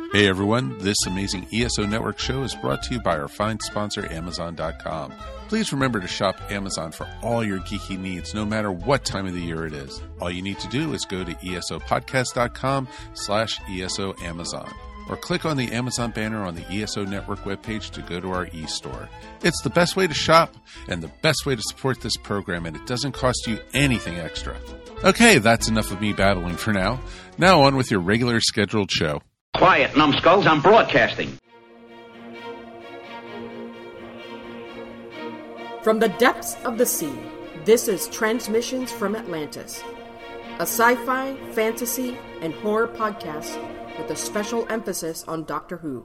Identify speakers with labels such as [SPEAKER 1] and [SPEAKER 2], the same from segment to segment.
[SPEAKER 1] Hey everyone, this amazing ESO Network show is brought to you by our fine sponsor, Amazon.com. Please remember to shop Amazon for all your geeky needs, no matter what time of the year it is. All you need to do is go to esopodcast.com/ESO Amazon, or click on the Amazon banner on the ESO Network webpage to go to our e-store. It's the best way to shop and the best way to support this program, and it doesn't cost you anything extra. Okay, that's enough of me babbling for now. Now on with your regular scheduled show.
[SPEAKER 2] Quiet, numbskulls, I'm broadcasting.
[SPEAKER 3] From the depths of the sea, this is Transmissions from Atlantis, a sci-fi, fantasy, and horror podcast with a special emphasis on Doctor Who.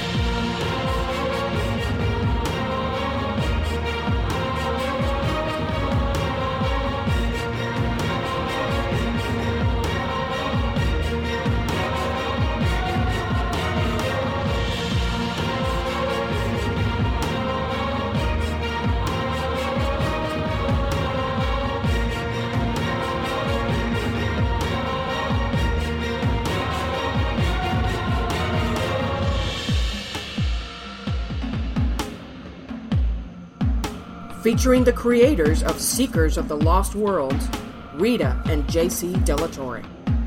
[SPEAKER 3] Featuring the creators of Seekers of the Lost Worlds, Rita and J.C. Delatorre.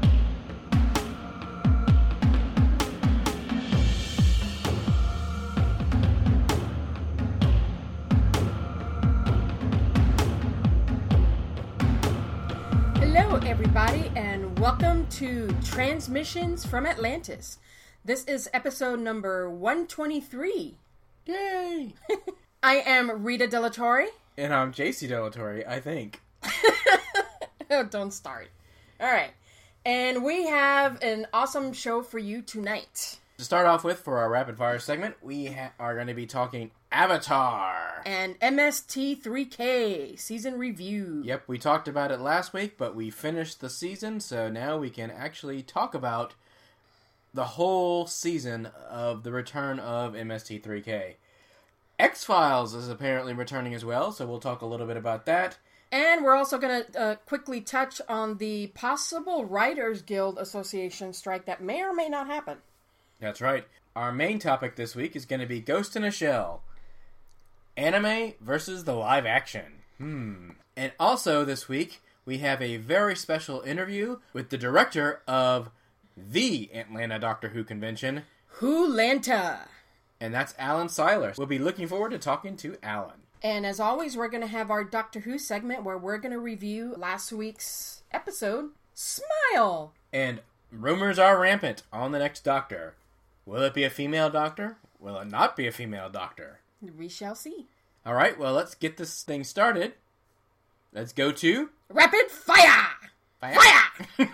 [SPEAKER 3] Hello, everybody, and welcome to Transmissions from Atlantis. This is episode number 123.
[SPEAKER 4] Yay!
[SPEAKER 3] I am Rita Delatorre.
[SPEAKER 4] And I'm JC Delatorre, I think.
[SPEAKER 3] Oh, don't start. Alright. And we have an awesome show for you tonight.
[SPEAKER 4] To start off with, for our rapid fire segment, we are going to be talking Avatar.
[SPEAKER 3] And MST3K season review.
[SPEAKER 4] Yep, we talked about it last week, but we finished the season, so now we can actually talk about the whole season of the return of MST3K. X-Files is apparently returning as well, so we'll talk a little bit about that.
[SPEAKER 3] And we're also going to quickly touch on the possible Writers Guild Association strike that may or may not happen.
[SPEAKER 4] That's right. Our main topic this week is going to be Ghost in a Shell. Anime versus the live action. And also this week, we have a very special interview with the director of the Atlanta Doctor Who convention,
[SPEAKER 3] Wholanta.
[SPEAKER 4] And that's Alan Seiler. We'll be looking forward to talking to Alan.
[SPEAKER 3] And as always, we're going to have our Doctor Who segment where we're going to review last week's episode, Smile.
[SPEAKER 4] And rumors are rampant on the next Doctor. Will it be a female Doctor? Will it not be a female Doctor?
[SPEAKER 3] We shall see.
[SPEAKER 4] All right, well, let's get this thing started. Let's go to...
[SPEAKER 3] Rapid Fire!
[SPEAKER 4] Fire!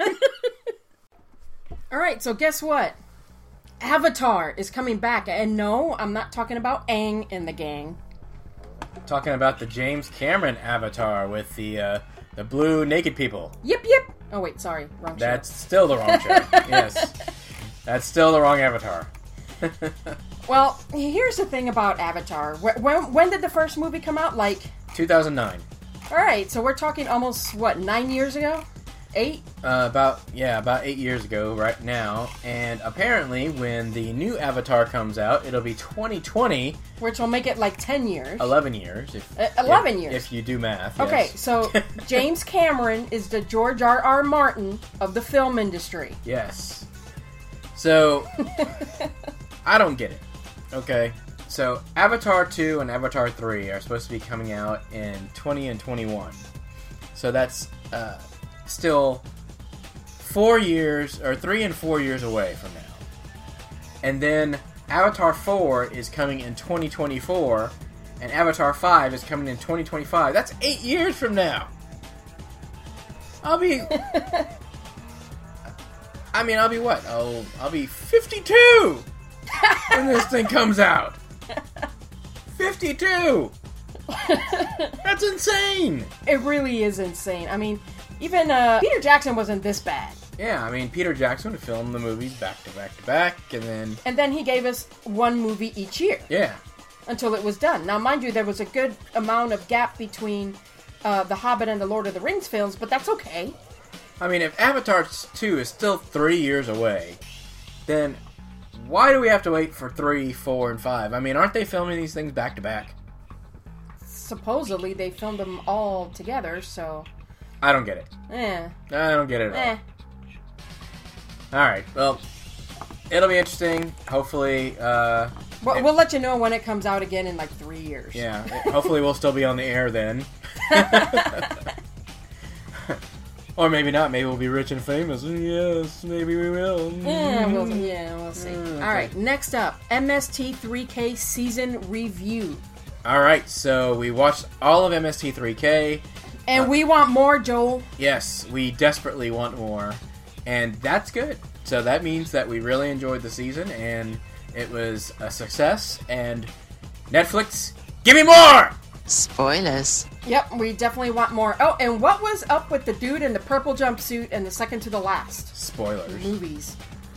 [SPEAKER 3] All right, so guess what? Avatar is coming back, and no, I'm not talking about Aang and the gang.
[SPEAKER 4] Talking about the James Cameron Avatar with the blue naked people.
[SPEAKER 3] Yep. Oh wait, sorry, wrong show.
[SPEAKER 4] That's still the wrong show. Yes, that's still the wrong Avatar.
[SPEAKER 3] Well, here's the thing about Avatar. When did the first movie come out? Like
[SPEAKER 4] 2009.
[SPEAKER 3] All right, so we're talking almost 9 years ago. 8?
[SPEAKER 4] About 8 years ago right now, and apparently when the new Avatar comes out, it'll be 2020.
[SPEAKER 3] Which will make it like 10 years.
[SPEAKER 4] 11 years.
[SPEAKER 3] 11 years.
[SPEAKER 4] If you do math,
[SPEAKER 3] Okay,
[SPEAKER 4] yes.
[SPEAKER 3] So James Cameron is the George R.R. Martin of the film industry.
[SPEAKER 4] Yes. So, I don't get it. Okay, so Avatar 2 and Avatar 3 are supposed to be coming out in 20 and 21. So that's... still 4 years, or 3 and 4 years away from now. And then Avatar 4 is coming in 2024, and Avatar 5 is coming in 2025. That's 8 years from now! I'll be what? I'll be 52 when this thing comes out! 52! That's insane!
[SPEAKER 3] It really is insane. I mean... Even Peter Jackson wasn't this bad.
[SPEAKER 4] Yeah, I mean, Peter Jackson would film the movies back to back to back, and then...
[SPEAKER 3] And then he gave us one movie each year.
[SPEAKER 4] Yeah.
[SPEAKER 3] Until it was done. Now, mind you, there was a good amount of gap between The Hobbit and the Lord of the Rings films, but that's okay.
[SPEAKER 4] I mean, if Avatar 2 is still 3 years away, then why do we have to wait for 3, 4, and 5? I mean, aren't they filming these things back to back?
[SPEAKER 3] Supposedly, they filmed them all together, so...
[SPEAKER 4] I don't get it. I don't get it at all. Alright, well, it'll be interesting. Hopefully,
[SPEAKER 3] we'll let you know when it comes out again in like 3 years.
[SPEAKER 4] Yeah, hopefully we'll still be on the air then. Or maybe not. Maybe we'll be rich and famous. Yes, maybe we will.
[SPEAKER 3] Yeah, we'll see. Alright, next up, MST3K Season Review.
[SPEAKER 4] Alright, so we watched all of MST3K.
[SPEAKER 3] And we want more, Joel.
[SPEAKER 4] Yes, we desperately want more. And that's good. So that means that we really enjoyed the season, and it was a success. And Netflix, give me more!
[SPEAKER 5] Spoilers.
[SPEAKER 3] Yep, we definitely want more. Oh, and what was up with the dude in the purple jumpsuit and the second to the last?
[SPEAKER 4] Spoilers.
[SPEAKER 3] Movies.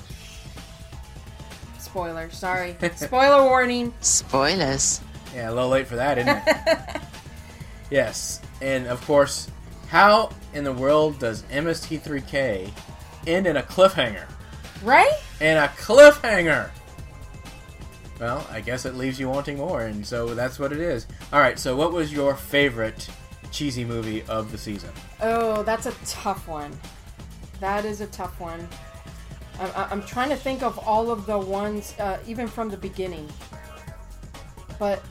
[SPEAKER 3] Spoilers, sorry. Spoiler warning.
[SPEAKER 5] Spoilers.
[SPEAKER 4] Yeah, a little late for that, isn't it? Yes, and of course, how in the world does MST3K end in a cliffhanger?
[SPEAKER 3] Right?
[SPEAKER 4] In a cliffhanger! Well, I guess it leaves you wanting more, and so that's what it is. Alright, so what was your favorite cheesy movie of the season?
[SPEAKER 3] Oh, that's a tough one. That is a tough one. I'm trying to think of all of the ones, even from the beginning. But...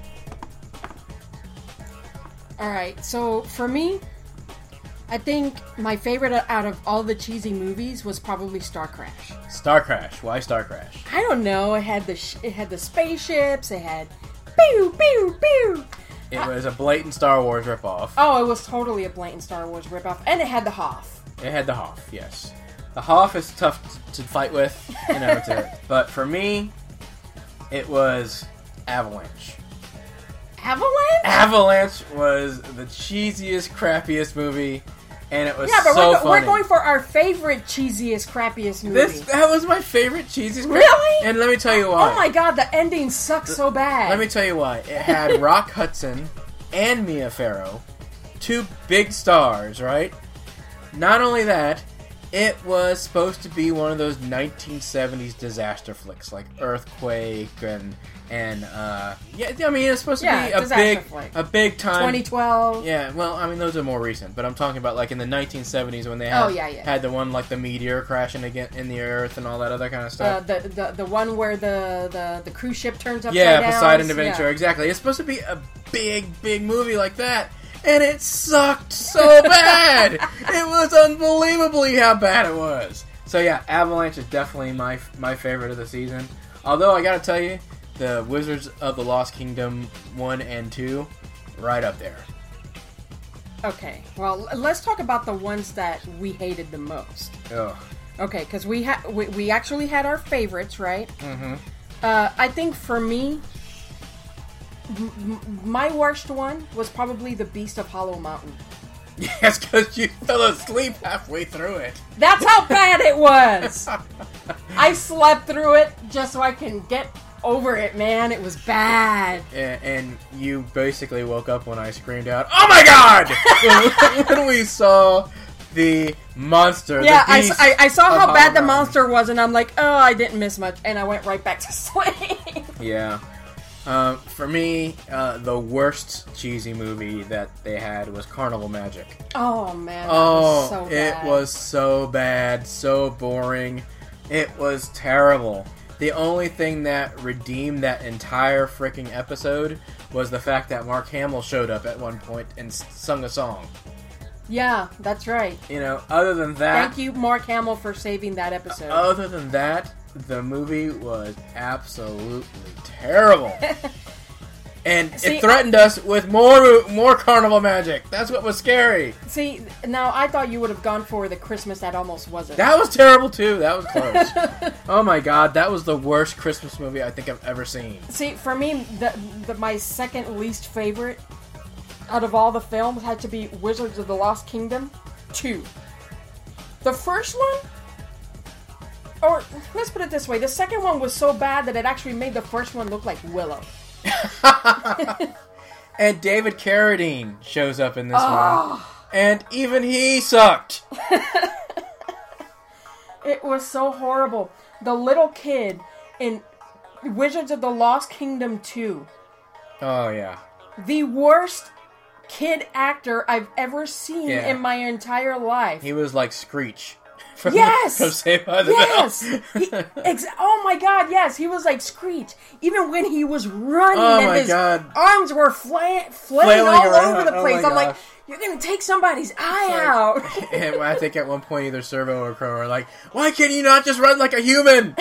[SPEAKER 3] Alright, so for me, I think my favorite out of all the cheesy movies was probably Star Crash.
[SPEAKER 4] Star Crash. Why Star Crash?
[SPEAKER 3] I don't know. It had the spaceships. It had pew pew pew.
[SPEAKER 4] It was a blatant Star Wars ripoff.
[SPEAKER 3] Oh, it was totally a blatant Star Wars ripoff, and it had the Hoth.
[SPEAKER 4] It had the Hoth. Yes, the Hoth is tough to fight with, you know. But for me, it was Avalanche.
[SPEAKER 3] Avalanche?
[SPEAKER 4] Avalanche was the cheesiest, crappiest movie, and it was
[SPEAKER 3] but
[SPEAKER 4] so funny.
[SPEAKER 3] We're going for our favorite cheesiest, crappiest movie.
[SPEAKER 4] That was my favorite cheesiest.
[SPEAKER 3] Really?
[SPEAKER 4] And let me tell you why.
[SPEAKER 3] Oh my god, the ending sucks so bad.
[SPEAKER 4] Let me tell you why. It had Rock Hudson and Mia Farrow, two big stars, right? Not only that, it was supposed to be one of those 1970s disaster flicks, like Earthquake and yeah, I mean, it's supposed to be a big time.
[SPEAKER 3] 2012.
[SPEAKER 4] Yeah, well, I mean, those are more recent, but I'm talking about like in the 1970s when they had the one like the meteor crashing again in the Earth and all that other kind of stuff.
[SPEAKER 3] The one where the cruise ship turns upside down.
[SPEAKER 4] Yeah, Poseidon Adventure, exactly. It's supposed to be a big movie like that, and it sucked so bad. It was unbelievably how bad it was. So yeah, Avalanche is definitely my favorite of the season. Although I gotta tell you, the Wizards of the Lost Kingdom 1 and 2, right up there.
[SPEAKER 3] Okay, well, let's talk about the ones that we hated the most.
[SPEAKER 4] Ugh.
[SPEAKER 3] Okay, because we actually had our favorites, right?
[SPEAKER 4] Mm-hmm.
[SPEAKER 3] I think for me, my worst one was probably The Beast of Hollow Mountain.
[SPEAKER 4] Yes, because you fell asleep halfway through it.
[SPEAKER 3] That's how bad it was! I slept through it just so I can get over it, man. It was bad.
[SPEAKER 4] And you basically woke up when I screamed out, "Oh my god!" when we saw the monster.
[SPEAKER 3] Yeah,
[SPEAKER 4] the beast
[SPEAKER 3] I saw how bad the
[SPEAKER 4] Mountain.
[SPEAKER 3] monster was, and I'm like, oh, I didn't miss much, and I went right back to sleep.
[SPEAKER 4] Yeah. For me, the worst cheesy movie that they had was Carnival Magic.
[SPEAKER 3] Oh, man. That was so bad.
[SPEAKER 4] It was so bad, so boring. It was terrible. The only thing that redeemed that entire freaking episode was the fact that Mark Hamill showed up at one point and sung a song.
[SPEAKER 3] Yeah, that's right.
[SPEAKER 4] You know, other than that...
[SPEAKER 3] Thank you, Mark Hamill, for saving that episode.
[SPEAKER 4] Other than that, the movie was absolutely terrible. And it threatened us with more Carnival Magic. That's what was scary.
[SPEAKER 3] See, now I thought you would have gone for the Christmas that almost wasn't.
[SPEAKER 4] That was terrible too. That was close. Oh my god, that was the worst Christmas movie I think I've ever seen.
[SPEAKER 3] See, for me, my second least favorite out of all the films had to be Wizards of the Lost Kingdom 2. The first one, or let's put it this way, the second one was so bad that it actually made the first one look like Willow.
[SPEAKER 4] And David Carradine shows up in this one, and even he sucked.
[SPEAKER 3] It was so horrible. The little kid in Wizards of the Lost Kingdom 2.
[SPEAKER 4] Oh, yeah.
[SPEAKER 3] The worst kid actor I've ever seen in my entire life.
[SPEAKER 4] He was like Screech. From Saved by the Bell.
[SPEAKER 3] Oh my god, yes, he was like Screech. Even when he was running and his arms were flailing all over the place. I'm like, you're gonna take somebody's eye out.
[SPEAKER 4] And I think at one point either Servo or Crow are like, why can you not just run like a human?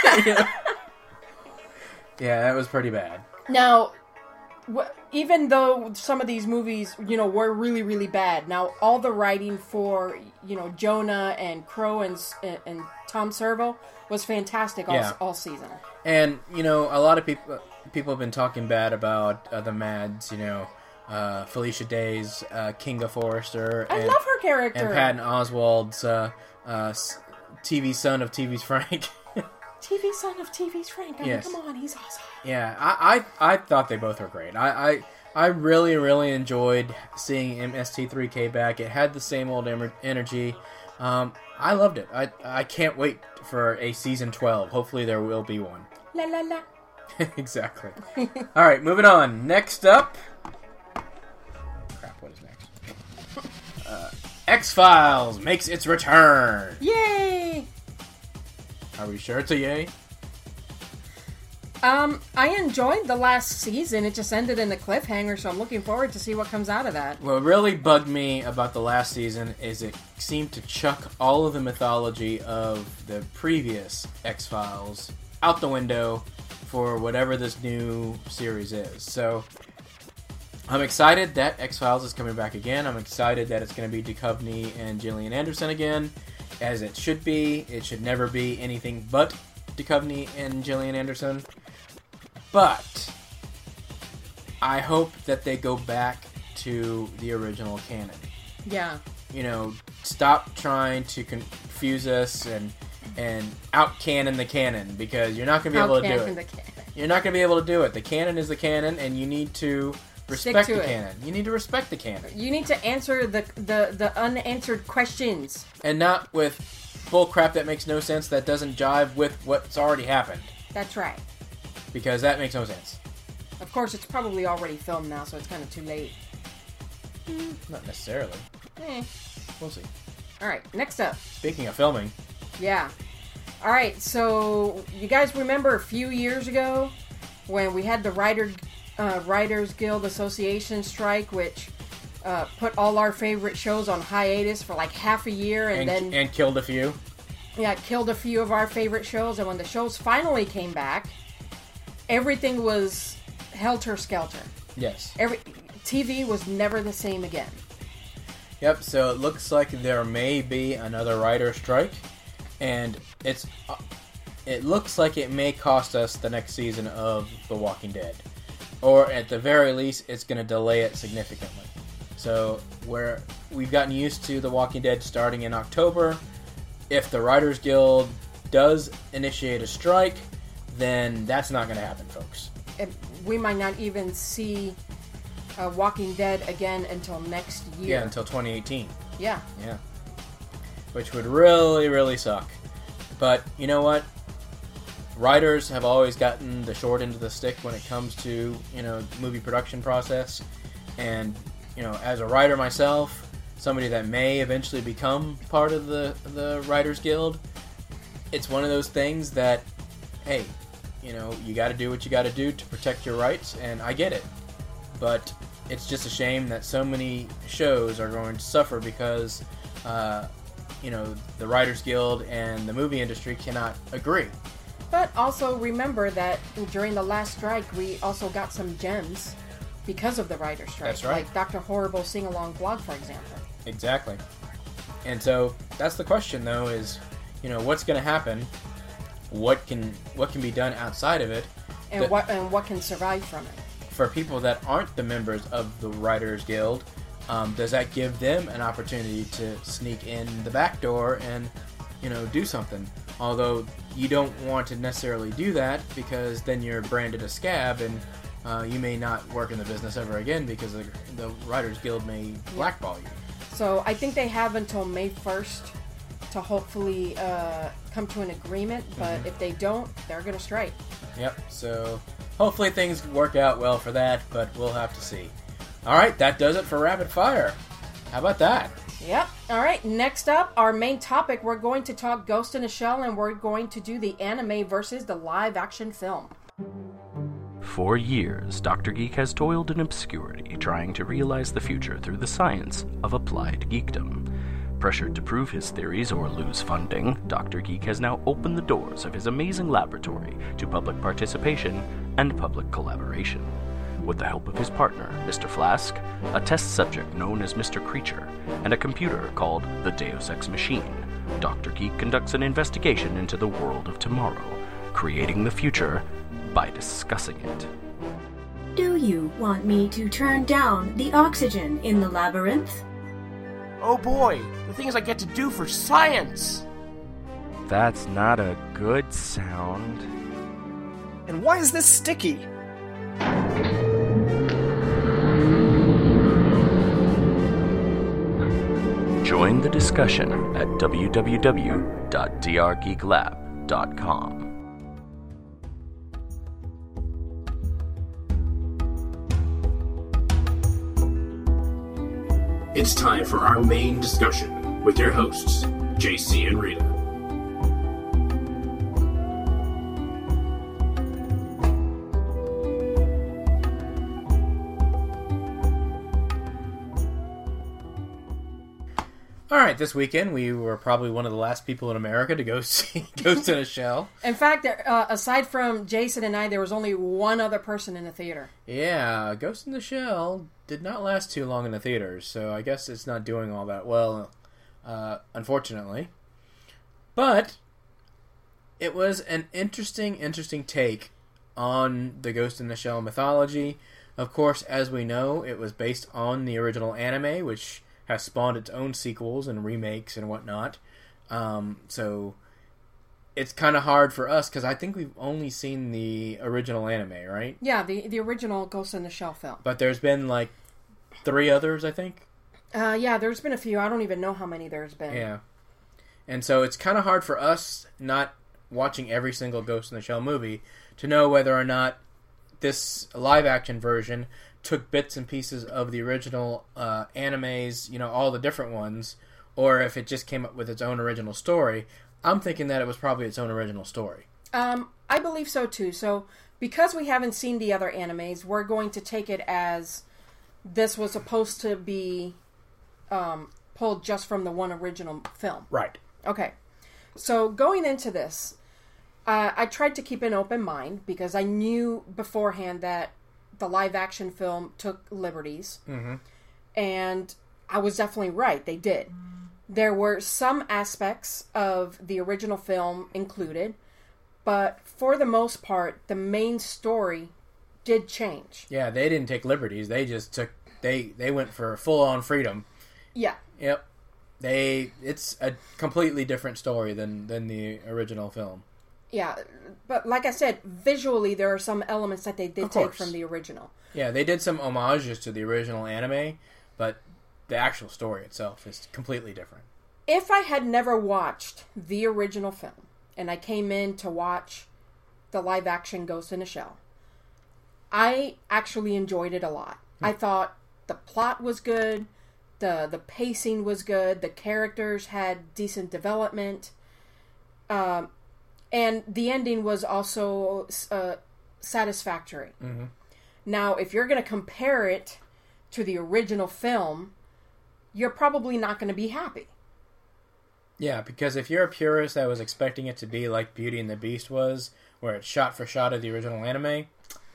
[SPEAKER 4] Yeah, that was pretty bad.
[SPEAKER 3] Now, even though some of these movies, were really, really bad, now all the writing for, Jonah and Crow and Tom Servo was fantastic all season. And,
[SPEAKER 4] a lot of people have been talking bad about the Mads, Felicia Day's Kinga Forrester.
[SPEAKER 3] I love her character.
[SPEAKER 4] And Patton Oswalt's TV son of TV's Frank.
[SPEAKER 3] TV son of TV's Frank. I mean, come on, he's awesome.
[SPEAKER 4] Yeah, I thought they both were great. I really, really enjoyed seeing MST3K back. It had the same old energy. I loved it. I can't wait for a season 12. Hopefully there will be one.
[SPEAKER 3] La la la.
[SPEAKER 4] Exactly. All right, moving on. Next up. Crap, what is next? X-Files makes its return.
[SPEAKER 3] Yay!
[SPEAKER 4] Are we sure it's a yay?
[SPEAKER 3] I enjoyed the last season. It just ended in a cliffhanger, so I'm looking forward to see what comes out of that.
[SPEAKER 4] What really bugged me about the last season is it seemed to chuck all of the mythology of the previous X-Files out the window for whatever this new series is. So, I'm excited that X-Files is coming back again. I'm excited that it's going to be Duchovny and Gillian Anderson again, as it should be. It should never be anything but Duchovny and Gillian Anderson. But I hope that they go back to the original canon.
[SPEAKER 3] Yeah.
[SPEAKER 4] Stop trying to confuse us and out-canon the canon, because you're not going to be able to do it. You're not going to be able to do it. The canon is the canon, and you need to respect the canon. You need to respect the canon.
[SPEAKER 3] You need to answer the unanswered questions.
[SPEAKER 4] And not with bullcrap that makes no sense, that doesn't jive with what's already happened.
[SPEAKER 3] That's right.
[SPEAKER 4] Because that makes no sense.
[SPEAKER 3] Of course, it's probably already filmed now, so it's kind of too late.
[SPEAKER 4] Not necessarily. We'll see.
[SPEAKER 3] Alright, next up.
[SPEAKER 4] Speaking of filming.
[SPEAKER 3] Yeah. Alright, so you guys remember a few years ago when we had the Writers Guild Association strike, which put all our favorite shows on hiatus for like half a year and
[SPEAKER 4] killed a few?
[SPEAKER 3] Yeah, it killed a few of our favorite shows, and when the shows finally came back, everything was helter-skelter.
[SPEAKER 4] Yes.
[SPEAKER 3] TV was never the same again.
[SPEAKER 4] Yep, so it looks like there may be another writer strike, and it looks like it may cost us the next season of The Walking Dead. Or at the very least, it's going to delay it significantly. So where we've gotten used to The Walking Dead starting in October, if the Writers Guild does initiate a strike, then that's not going to happen, folks.
[SPEAKER 3] We might not even see Walking Dead again until next year.
[SPEAKER 4] Yeah, until 2018.
[SPEAKER 3] Yeah.
[SPEAKER 4] Yeah. Which would really, really suck. But you know what? Writers have always gotten the short end of the stick when it comes to, movie production process. And, as a writer myself, somebody that may eventually become part of the Writers Guild, it's one of those things that, hey, you got to do what you got to do to protect your rights, and I get it. But it's just a shame that so many shows are going to suffer because, the Writers Guild and the movie industry cannot agree.
[SPEAKER 3] But also remember that during the last strike, we also got some gems because of the writer's strike.
[SPEAKER 4] That's right.
[SPEAKER 3] Like Dr. Horrible Sing-Along Blog, for example.
[SPEAKER 4] Exactly. And so that's the question, though, is, what's going to happen? What can be done outside of it?
[SPEAKER 3] And what can survive from it?
[SPEAKER 4] For people that aren't the members of the Writers Guild, does that give them an opportunity to sneak in the back door and, do something? Although you don't want to necessarily do that, because then you're branded a scab and you may not work in the business ever again because the Writers Guild may blackball you.
[SPEAKER 3] So I think they have until May 1st to hopefully come to an agreement, but if they don't, they're going to strike.
[SPEAKER 4] Yep, so hopefully things work out well for that, but we'll have to see. Alright, that does it for Rapid Fire. How about that?
[SPEAKER 3] Yep. All right, next up, our main topic, we're going to talk Ghost in the Shell, and we're going to do the anime versus the live-action film.
[SPEAKER 6] For years, Dr. Geek has toiled in obscurity, trying to realize the future through the science of applied geekdom. Pressured to prove his theories or lose funding, Dr. Geek has now opened the doors of his amazing laboratory to public participation and public collaboration. With the help of his partner, Mr. Flask, a test subject known as Mr. Creature, and a computer called the Deus Ex Machine, Dr. Geek conducts an investigation into the world of tomorrow, creating the future by discussing it.
[SPEAKER 7] Do you want me to turn down the oxygen in the labyrinth?
[SPEAKER 8] Oh boy, the things I get to do for science!
[SPEAKER 6] That's not a good sound.
[SPEAKER 9] And why is this sticky?
[SPEAKER 6] Join the discussion at www.drgeeklab.com.
[SPEAKER 10] It's time for our main discussion with your hosts, JC and Rita.
[SPEAKER 4] Alright, this weekend we were probably one of the last people in America to go see Ghost in a Shell.
[SPEAKER 3] In fact, aside from Jason and I, there was only one other person in the theater.
[SPEAKER 4] Yeah, Ghost in the Shell did not last too long in the theaters, so I guess it's not doing all that well, unfortunately. But it was an interesting take on the Ghost in the Shell mythology. Of course, as we know, it was based on the original anime, which has spawned its own sequels and remakes and whatnot. So it's kind of hard for us, because I think we've only seen the original anime, right?
[SPEAKER 3] Yeah, the original Ghost in the Shell film.
[SPEAKER 4] But there's been, 3 others, I think?
[SPEAKER 3] Yeah, there's been a few. I don't even know how many there's been.
[SPEAKER 4] Yeah. And so it's kind of hard for us, not watching every single Ghost in the Shell movie, to know whether or not this live-action version took bits and pieces of the original animes, all the different ones, or if it just came up with its own original story. I'm thinking that it was probably its own original story.
[SPEAKER 3] I believe so too. So because we haven't seen the other animes, we're going to take it as this was supposed to be pulled just from the one original film.
[SPEAKER 4] Right.
[SPEAKER 3] Okay. So going into this, I tried to keep an open mind because I knew beforehand that the live-action film took liberties. Mm-hmm. And I was definitely right. They did. There were some aspects of the original film included, but for the most part, the main story did change.
[SPEAKER 4] Yeah, they didn't take liberties. They just took... They went for full-on freedom.
[SPEAKER 3] Yeah.
[SPEAKER 4] Yep. It's a completely different story than the original film.
[SPEAKER 3] Yeah, but like I said, visually there are some elements that they did take from the original.
[SPEAKER 4] Yeah, they did some homages to the original anime, but the actual story itself is completely different.
[SPEAKER 3] If I had never watched the original film, and I came in to watch the live-action Ghost in the Shell, I actually enjoyed it a lot. I thought the plot was good, the pacing was good, the characters had decent development, and the ending was also satisfactory. Mm-hmm. Now, if you're going to compare it to the original film, you're probably not going to be happy.
[SPEAKER 4] Yeah, because if you're a purist that was expecting it to be like Beauty and the Beast was, where it's shot for shot of the original anime,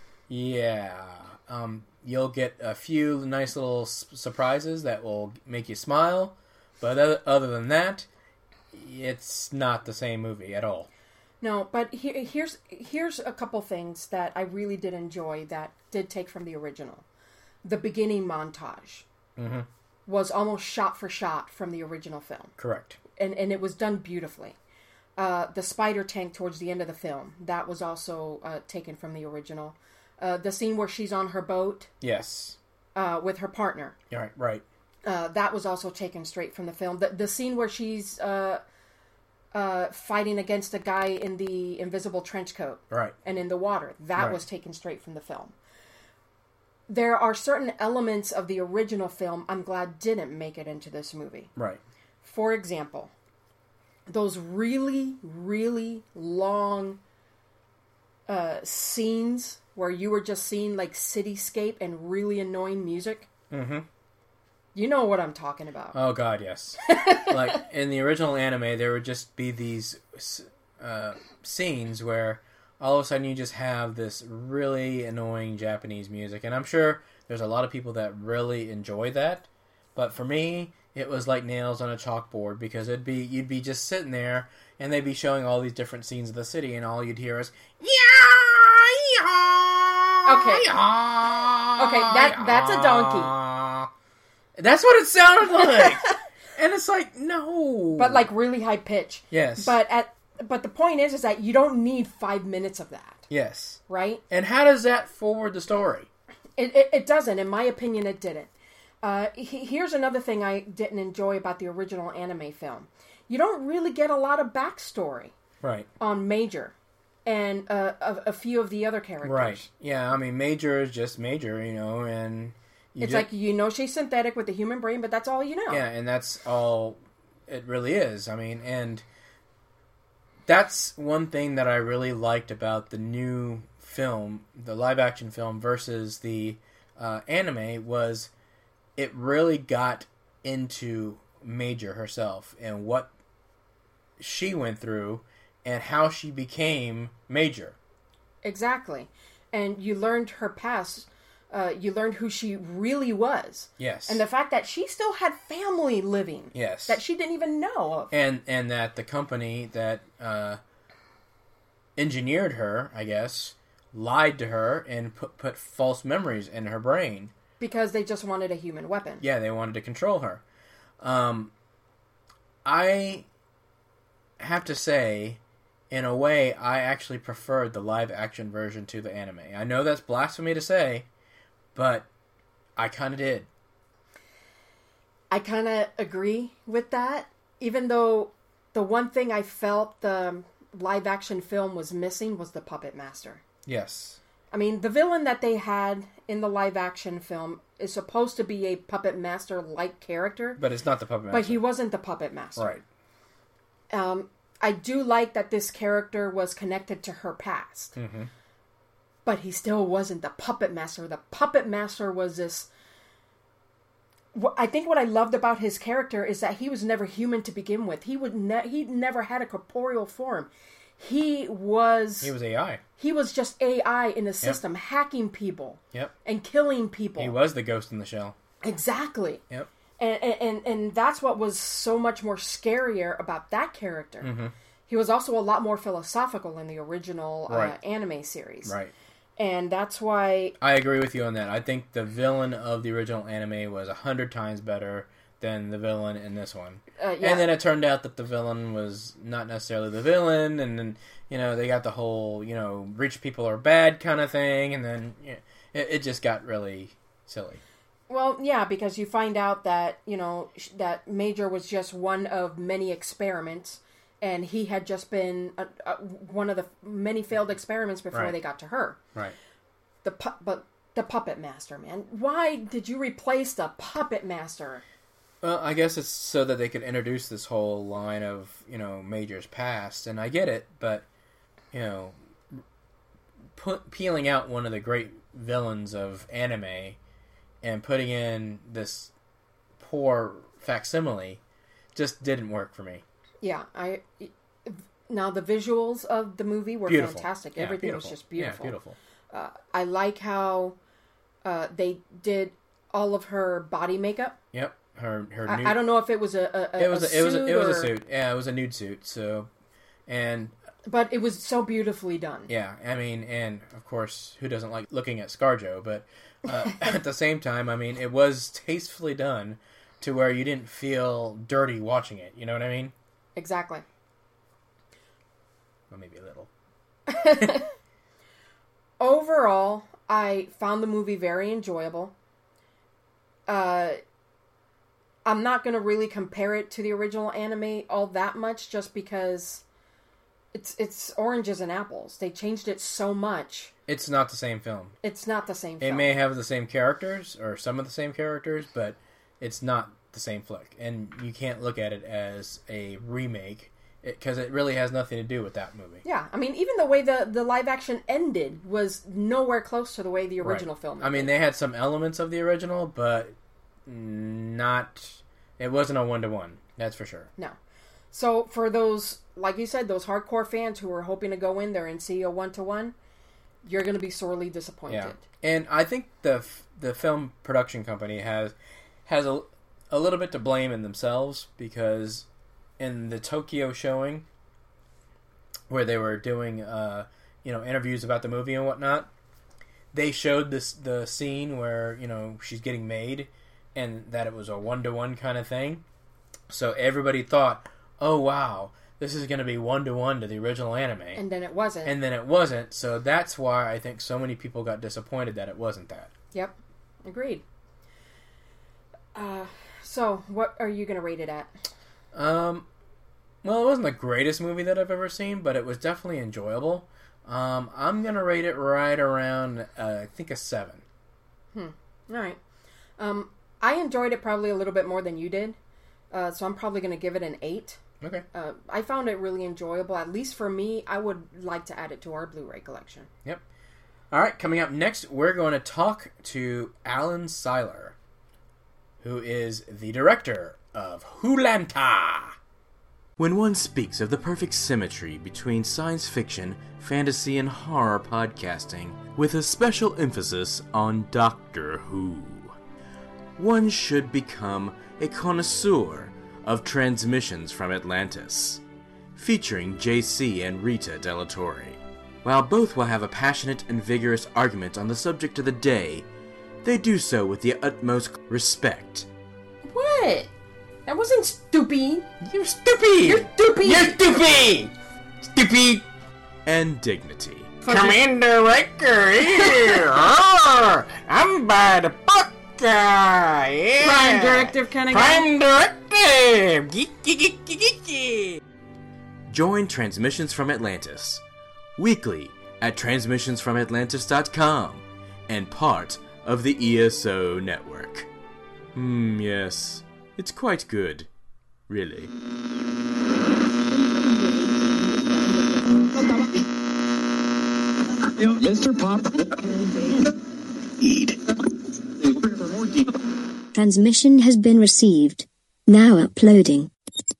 [SPEAKER 4] you'll get a few nice little surprises that will make you smile, but other than that, it's not the same movie at all.
[SPEAKER 3] No, but here's a couple things that I really did enjoy that did take from the original. The beginning montage was almost shot for shot from the original film.
[SPEAKER 4] Correct.
[SPEAKER 3] And it was done beautifully. The spider tank towards the end of the film, that was also taken from the original. The scene where she's on her boat.
[SPEAKER 4] Yes.
[SPEAKER 3] With her partner.
[SPEAKER 4] Right.
[SPEAKER 3] That was also taken straight from the film. The scene where she's fighting against a guy in the invisible trench coat.
[SPEAKER 4] Right.
[SPEAKER 3] And in the water. That
[SPEAKER 4] Right.
[SPEAKER 3] was taken straight from the film. There are certain elements of the original film I'm glad didn't make it into this movie.
[SPEAKER 4] Right.
[SPEAKER 3] For example, those really, really long scenes where you were just seeing like cityscape and really annoying music.
[SPEAKER 4] Mm-hmm.
[SPEAKER 3] You know what I'm talking about.
[SPEAKER 4] Oh God, yes. Like in the original anime, there would just be these scenes where all of a sudden you just have this really annoying Japanese music, and I'm sure there's a lot of people that really enjoy that. But for me, it was like nails on a chalkboard, because you'd be just sitting there and they'd be showing all these different scenes of the city, and all you'd hear is
[SPEAKER 3] Okay, that's a donkey.
[SPEAKER 4] That's what it sounded like. And it's like, no.
[SPEAKER 3] But like really high pitch.
[SPEAKER 4] Yes.
[SPEAKER 3] But the point is that you don't need 5 minutes of that.
[SPEAKER 4] Yes.
[SPEAKER 3] Right?
[SPEAKER 4] And how does that forward the story?
[SPEAKER 3] It doesn't. In my opinion, it didn't. Here's another thing I didn't enjoy about the original anime film. You don't really get a lot of backstory.
[SPEAKER 4] Right.
[SPEAKER 3] On Major and a few of the other characters.
[SPEAKER 4] Right. Yeah, I mean, Major is just Major, and...
[SPEAKER 3] It's like, she's synthetic with a human brain, but that's all you know.
[SPEAKER 4] Yeah, and that's all it really is. I mean, and that's one thing that I really liked about the new film, the live-action film, versus the anime, was it really got into Major herself and what she went through and how she became Major.
[SPEAKER 3] Exactly. And you learned her past... you learned who she really was.
[SPEAKER 4] Yes.
[SPEAKER 3] And the fact that she still had family living.
[SPEAKER 4] Yes.
[SPEAKER 3] That she didn't even know of.
[SPEAKER 4] And that the company that engineered her, I guess, lied to her and put false memories in her brain.
[SPEAKER 3] Because they just wanted a human weapon.
[SPEAKER 4] Yeah, they wanted to control her. I have to say, in a way, I actually preferred the live-action version to the anime. I know that's blasphemy to say, but I kind of did.
[SPEAKER 3] I kind of agree with that, even though the one thing I felt the live-action film was missing was the puppet master.
[SPEAKER 4] Yes.
[SPEAKER 3] I mean, the villain that they had in the live-action film is supposed to be a puppet master-like character.
[SPEAKER 4] But it's not the puppet master.
[SPEAKER 3] But he wasn't the puppet master.
[SPEAKER 4] Right.
[SPEAKER 3] I do like that this character was connected to her past.
[SPEAKER 4] Mm-hmm.
[SPEAKER 3] But he still wasn't the puppet master. The puppet master was this... I think what I loved about his character is that he was never human to begin with. He never had a corporeal form. He was
[SPEAKER 4] AI.
[SPEAKER 3] He was just AI in the system, hacking people.
[SPEAKER 4] Yep.
[SPEAKER 3] And killing people.
[SPEAKER 4] He was the ghost in the shell.
[SPEAKER 3] Exactly.
[SPEAKER 4] Yep.
[SPEAKER 3] And that's what was so much more scarier about that character.
[SPEAKER 4] Mm-hmm.
[SPEAKER 3] He was also a lot more philosophical in the original anime series.
[SPEAKER 4] Right.
[SPEAKER 3] And that's why...
[SPEAKER 4] I agree with you on that. I think the villain of the original anime was 100 times better than the villain in this one.
[SPEAKER 3] Yeah.
[SPEAKER 4] And then it turned out that the villain was not necessarily the villain, and then, they got the whole, rich people are bad kind of thing, and then it just got really silly.
[SPEAKER 3] Well, yeah, because you find out that, that Major was just one of many experiments, and he had just been one of the many failed experiments before they got to her.
[SPEAKER 4] Right.
[SPEAKER 3] But the puppet master, man. Why did you replace the puppet master?
[SPEAKER 4] Well, I guess it's so that they could introduce this whole line of, Major's past, and I get it, but, peeling out one of the great villains of anime and putting in this poor facsimile just didn't work for me.
[SPEAKER 3] Yeah, now the visuals of the movie were
[SPEAKER 4] beautiful.
[SPEAKER 3] Fantastic.
[SPEAKER 4] Yeah,
[SPEAKER 3] everything
[SPEAKER 4] beautiful.
[SPEAKER 3] was just beautiful.
[SPEAKER 4] Yeah, beautiful.
[SPEAKER 3] I like how they did all of her body makeup.
[SPEAKER 4] Yep, her.
[SPEAKER 3] I don't know if it was a
[SPEAKER 4] suit. Yeah, it was a nude suit. So,
[SPEAKER 3] but it was so beautifully done.
[SPEAKER 4] Yeah, I mean, and of course, who doesn't like looking at ScarJo? But at the same time, I mean, it was tastefully done to where you didn't feel dirty watching it. You know what I mean?
[SPEAKER 3] Exactly.
[SPEAKER 4] Well, maybe a little.
[SPEAKER 3] Overall, I found the movie very enjoyable. I I'm not going to really compare it to the original anime all that much, just because it's oranges and apples. They changed it so much.
[SPEAKER 4] It's not the same film.
[SPEAKER 3] It's not the same film.
[SPEAKER 4] It may have the same characters, or some of the same characters, but it's not the same flick. And you can't look at it as a remake, because it really has nothing to do with that movie.
[SPEAKER 3] Yeah, I mean, even the way the live action ended was nowhere close to the way the original film ended.
[SPEAKER 4] I mean, they had some elements of the original, but not... It wasn't a one-to-one, that's for sure.
[SPEAKER 3] No. So, for those, like you said, those hardcore fans who were hoping to go in there and see a one-to-one, you're going to be sorely disappointed.
[SPEAKER 4] Yeah. And I think the film production company has a little bit to blame in themselves, because in the Tokyo showing, where they were doing interviews about the movie and whatnot, they showed the scene where she's getting made, and that it was a one-to-one kind of thing. So everybody thought, oh wow, this is going to be one-to-one to the original anime.
[SPEAKER 3] And then it wasn't. So that's why I think so many people got disappointed that it wasn't that. Yep. Agreed. So what are you going to rate it at?
[SPEAKER 4] Well, it wasn't the greatest movie that I've ever seen, but it was definitely enjoyable. I'm going to rate it right around, I think, a 7.
[SPEAKER 3] All right. I enjoyed it probably a little bit more than you did, so I'm probably going to give it an 8.
[SPEAKER 4] Okay.
[SPEAKER 3] I found it really enjoyable. At least for me, I would like to add it to our Blu-ray collection.
[SPEAKER 4] Yep. All right, coming up next, we're going to talk to Alan Seiler, who is the director of Hoolanta.
[SPEAKER 11] When one speaks of the perfect symmetry between science fiction, fantasy, and horror podcasting, with a special emphasis on Doctor Who, one should become a connoisseur of Transmissions from Atlantis, featuring JC and Rita Della Torre. While both will have a passionate and vigorous argument on the subject of the day, they do so with the utmost respect.
[SPEAKER 3] What? That wasn't stupid.
[SPEAKER 11] You're stupid!
[SPEAKER 3] You're stupid!
[SPEAKER 11] You're stupid! Stupid! And dignity.
[SPEAKER 8] Commander Riker here! I'm by the book! Yeah.
[SPEAKER 3] Prime Directive kind of
[SPEAKER 8] guy. Prime Directive!
[SPEAKER 11] Join Transmissions from Atlantis weekly at transmissionsfromatlantis.com and part of the ESO network. Yes, it's quite good, really.
[SPEAKER 12] Mr. Pop. Eat.
[SPEAKER 13] Transmission has been received. Now uploading.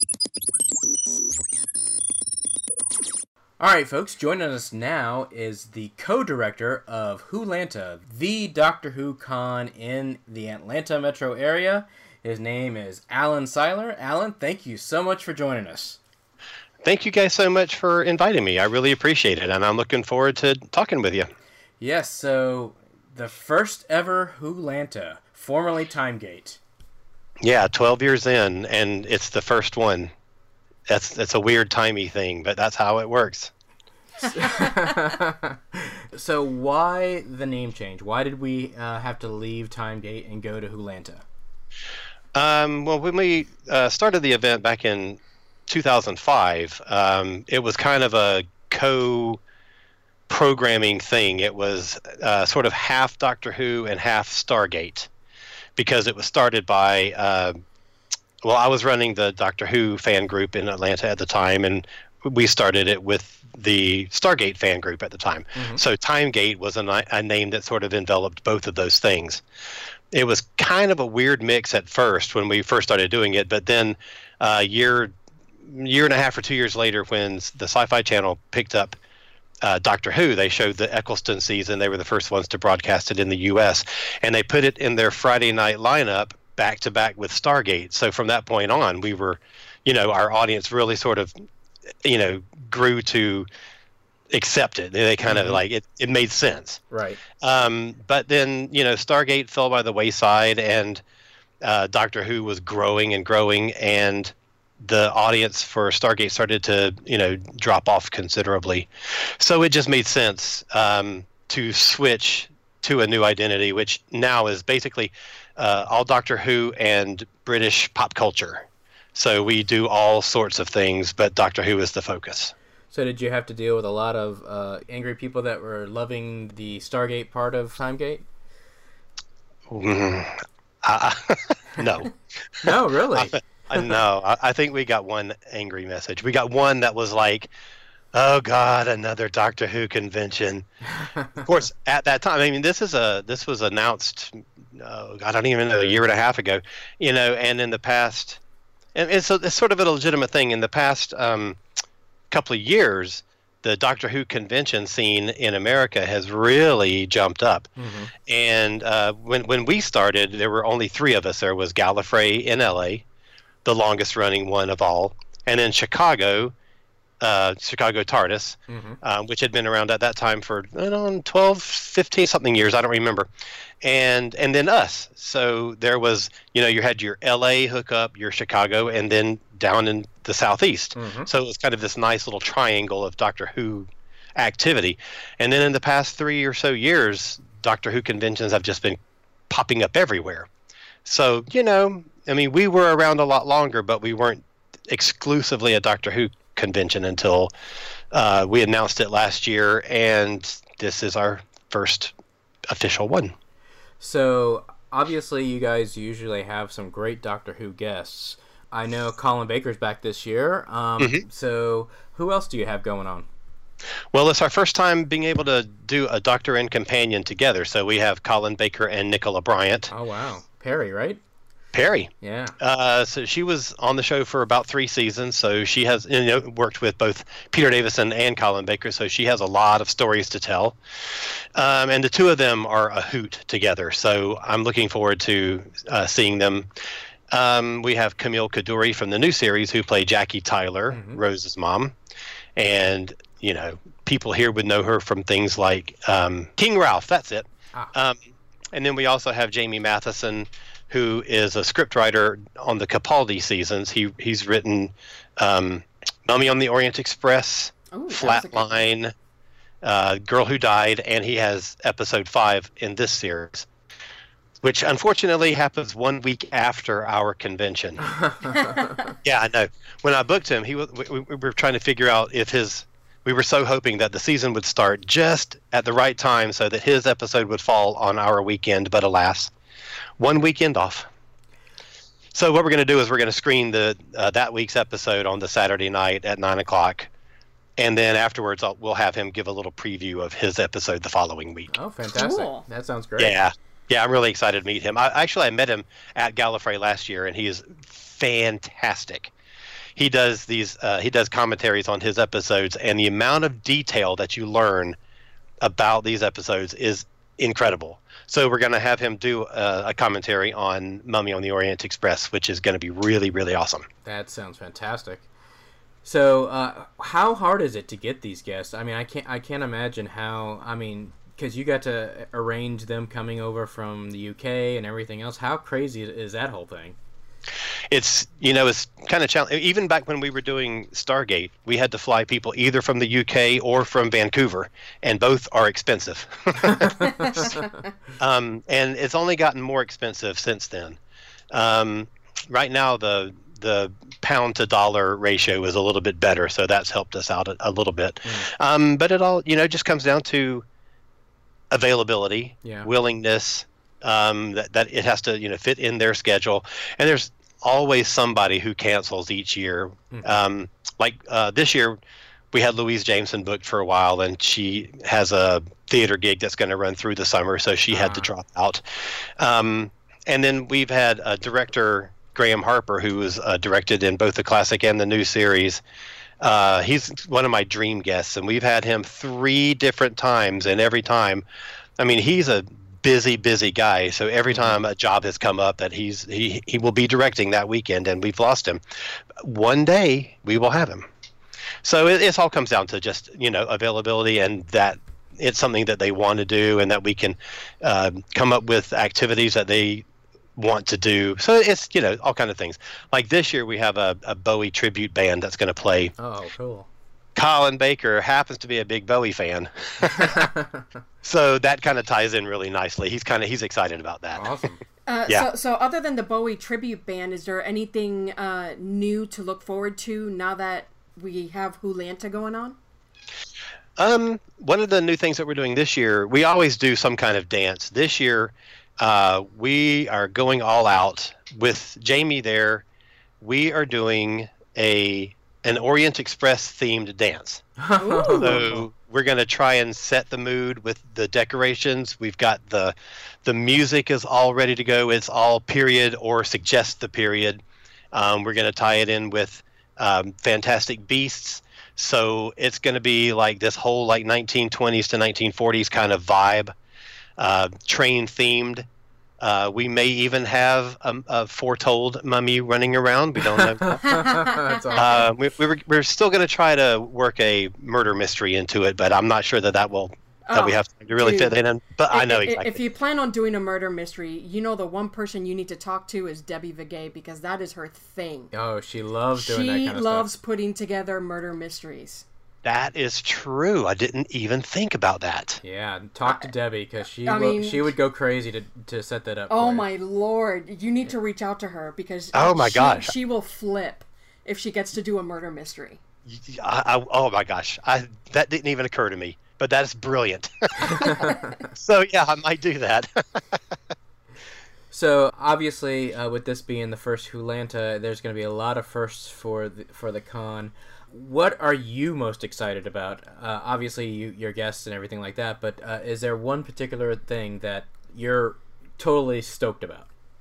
[SPEAKER 4] Alright folks, joining us now is the co-director of Hoolanta, the Doctor Who con in the Atlanta metro area. His name is Alan Seiler. Alan, thank you so much for joining us.
[SPEAKER 14] Thank you guys so much for inviting me. I really appreciate it, and I'm looking forward to talking with you.
[SPEAKER 4] Yes, so the first ever Hoolanta, formerly Timegate.
[SPEAKER 14] Yeah, 12 years in, and it's the first one. That's a weird timey thing, but that's how it works.
[SPEAKER 4] So why the name change? Why did we have to leave Timegate and go to Hoolanta?
[SPEAKER 14] Well, when we started the event back in 2005, it was kind of a co-programming thing. It was sort of half Doctor Who and half Stargate, because it was started by... Well, I was running the Doctor Who fan group in Atlanta at the time, and we started it with the Stargate fan group at the time. Mm-hmm. So Timegate was a name that sort of enveloped both of those things. It was kind of a weird mix at first when we first started doing it, but then a year and a half or 2 years later, when the Sci-Fi Channel picked up Doctor Who, they showed the Eccleston season. They were the first ones to broadcast it in the U.S., and they put it in their Friday night lineup back to back with Stargate. So from that point on, we were, our audience really sort of, grew to accept it. They kind of like it made sense.
[SPEAKER 4] Right.
[SPEAKER 14] But then, Stargate fell by the wayside, and Doctor Who was growing and growing, and the audience for Stargate started to, drop off considerably. So it just made sense to switch to a new identity, which now is basically all Doctor Who and British pop culture. So we do all sorts of things, but Doctor Who is the focus.
[SPEAKER 4] So did you have to deal with a lot of angry people that were loving the Stargate part of Timegate?
[SPEAKER 14] No.
[SPEAKER 4] No, really?
[SPEAKER 14] No, I think we got one angry message. We got one that was like, oh God, another Doctor Who convention. Of course, at that time, I mean, this was announced, I don't even know, a year and a half ago, and in the past, and so it's sort of a legitimate thing. In the past couple of years, the Doctor Who convention scene in America has really jumped up. Mm-hmm. And when we started, there were only 3 of us. There was Gallifrey in LA, the longest running one of all, and then Chicago TARDIS, mm-hmm. Which had been around at that time for 12, 15 something years, I don't remember, and then us. So there was, you had your LA hookup, your Chicago, and then down in the Southeast. Mm-hmm. So it was kind of this nice little triangle of Doctor Who activity. And then in the past 3 or so years, Doctor Who conventions have just been popping up everywhere. So, we were around a lot longer, but we weren't exclusively a Doctor Who convention until we announced it last year, and this is our first official one.
[SPEAKER 4] So, obviously, you guys usually have some great Doctor Who guests. I know Colin Baker's back this year. Mm-hmm. So, who else do you have going on?
[SPEAKER 14] Well, it's our first time being able to do a Doctor and Companion together. So we have Colin Baker and Nicola Bryant.
[SPEAKER 4] Oh, wow. Perry, right?
[SPEAKER 14] Perry.
[SPEAKER 4] Yeah.
[SPEAKER 14] So she was on the show for about 3 seasons. So she has worked with both Peter Davison and Colin Baker. So she has a lot of stories to tell. And the 2 of them are a hoot together. So I'm looking forward to seeing them. We have Camille Kaduri from the new series who played Jackie Tyler, mm-hmm. Rose's mom. And, people here would know her from things like King Ralph. That's it. Ah. And then we also have Jamie Matheson, who is a scriptwriter on the Capaldi seasons. He's written Mummy on the Orient Express, Flatline, Girl Who Died, and he has episode 5 in this series, which unfortunately happens 1 week after our convention. Yeah, I know. When I booked him, we were trying to figure out if we were so hoping that the season would start just at the right time so that his episode would fall on our weekend, but alas, 1 weekend off. So what we're going to do is we're going to screen that week's episode on the Saturday night at 9:00, and then afterwards we'll have him give a little preview of his episode the following week.
[SPEAKER 4] Oh, fantastic! Cool. That sounds great.
[SPEAKER 14] Yeah, I'm really excited to meet him. I met him at Gallifrey last year, and he is fantastic. He does commentaries on his episodes, and the amount of detail that you learn about these episodes is incredible. So we're going to have him do a commentary on Mummy on the Orient Express, which is going to be really, really awesome.
[SPEAKER 4] That sounds fantastic. So how hard is it to get these guests? I mean, I can't imagine how. I mean, because you got to arrange them coming over from the UK and everything else. How crazy is that whole thing?
[SPEAKER 14] It's kind of challenging. Even back when we were doing Stargate, we had to fly people either from the UK or from Vancouver, and both are expensive. And it's only gotten more expensive since then. Right now, the pound to dollar ratio is a little bit better, so that's helped us out a little bit. But it all just comes down to availability, willingness. That it has to fit in their schedule, and there's always somebody who cancels each year. Like this year we had Louise Jameson booked for a while, and she has a theater gig that's going to run through the summer, so she had to drop out. And then we've had director Graham Harper, who was directed in both the classic and the new series. He's one of my dream guests, and we've had him 3 different times, and every time, I mean, he's a busy guy, so every time a job has come up that he will be directing that weekend, and we've lost him. One day we will have him. So it all comes down to just availability, and that it's something that they want to do, and that we can come up with activities that they want to do. So it's all kind of things. Like this year we have a Bowie tribute band that's going to play.
[SPEAKER 4] Oh, cool.
[SPEAKER 14] Colin Baker happens to be a big Bowie fan. So that kind of ties in really nicely. He's excited about that.
[SPEAKER 4] Awesome.
[SPEAKER 3] So other than the Bowie tribute band, is there anything new to look forward to now that we have Wholanta going on?
[SPEAKER 14] One of the new things that we're doing this year, we always do some kind of dance. This year, we are going all out with Jamie there. We are doing an Orient Express themed dance. So we're going to try and set the mood with the decorations. We've got the music is all ready to go. It's all period or suggests the period. We're going to tie it in with Fantastic Beasts. So it's going to be like this whole like 1920s to 1940s kind of vibe, train themed. We may even have a foretold mummy running around. We don't know.
[SPEAKER 4] That's awesome.
[SPEAKER 14] We're still going to try to work a murder mystery into it, but I'm not sure that we have to really fit in. But I know exactly.
[SPEAKER 3] If you plan on doing a murder mystery, you know the one person you need to talk to is Debbie Vigay, because that is her thing.
[SPEAKER 4] Oh, she loves doing that kind of stuff.
[SPEAKER 3] She loves putting together murder mysteries.
[SPEAKER 14] That is true. I didn't even think about that.
[SPEAKER 4] Yeah, talk to Debbie, because she would go crazy to set that up.
[SPEAKER 3] Oh my lord! You need to reach out to her, because
[SPEAKER 14] gosh,
[SPEAKER 3] she will flip if she gets to do a murder mystery.
[SPEAKER 14] Oh my gosh, that didn't even occur to me. But that's brilliant. So yeah, I might do that.
[SPEAKER 4] So obviously, with this being the first Wholanta, there's going to be a lot of firsts for the con. What are you most excited about? Obviously, your guests and everything like that. But is there one particular thing that you're totally stoked about?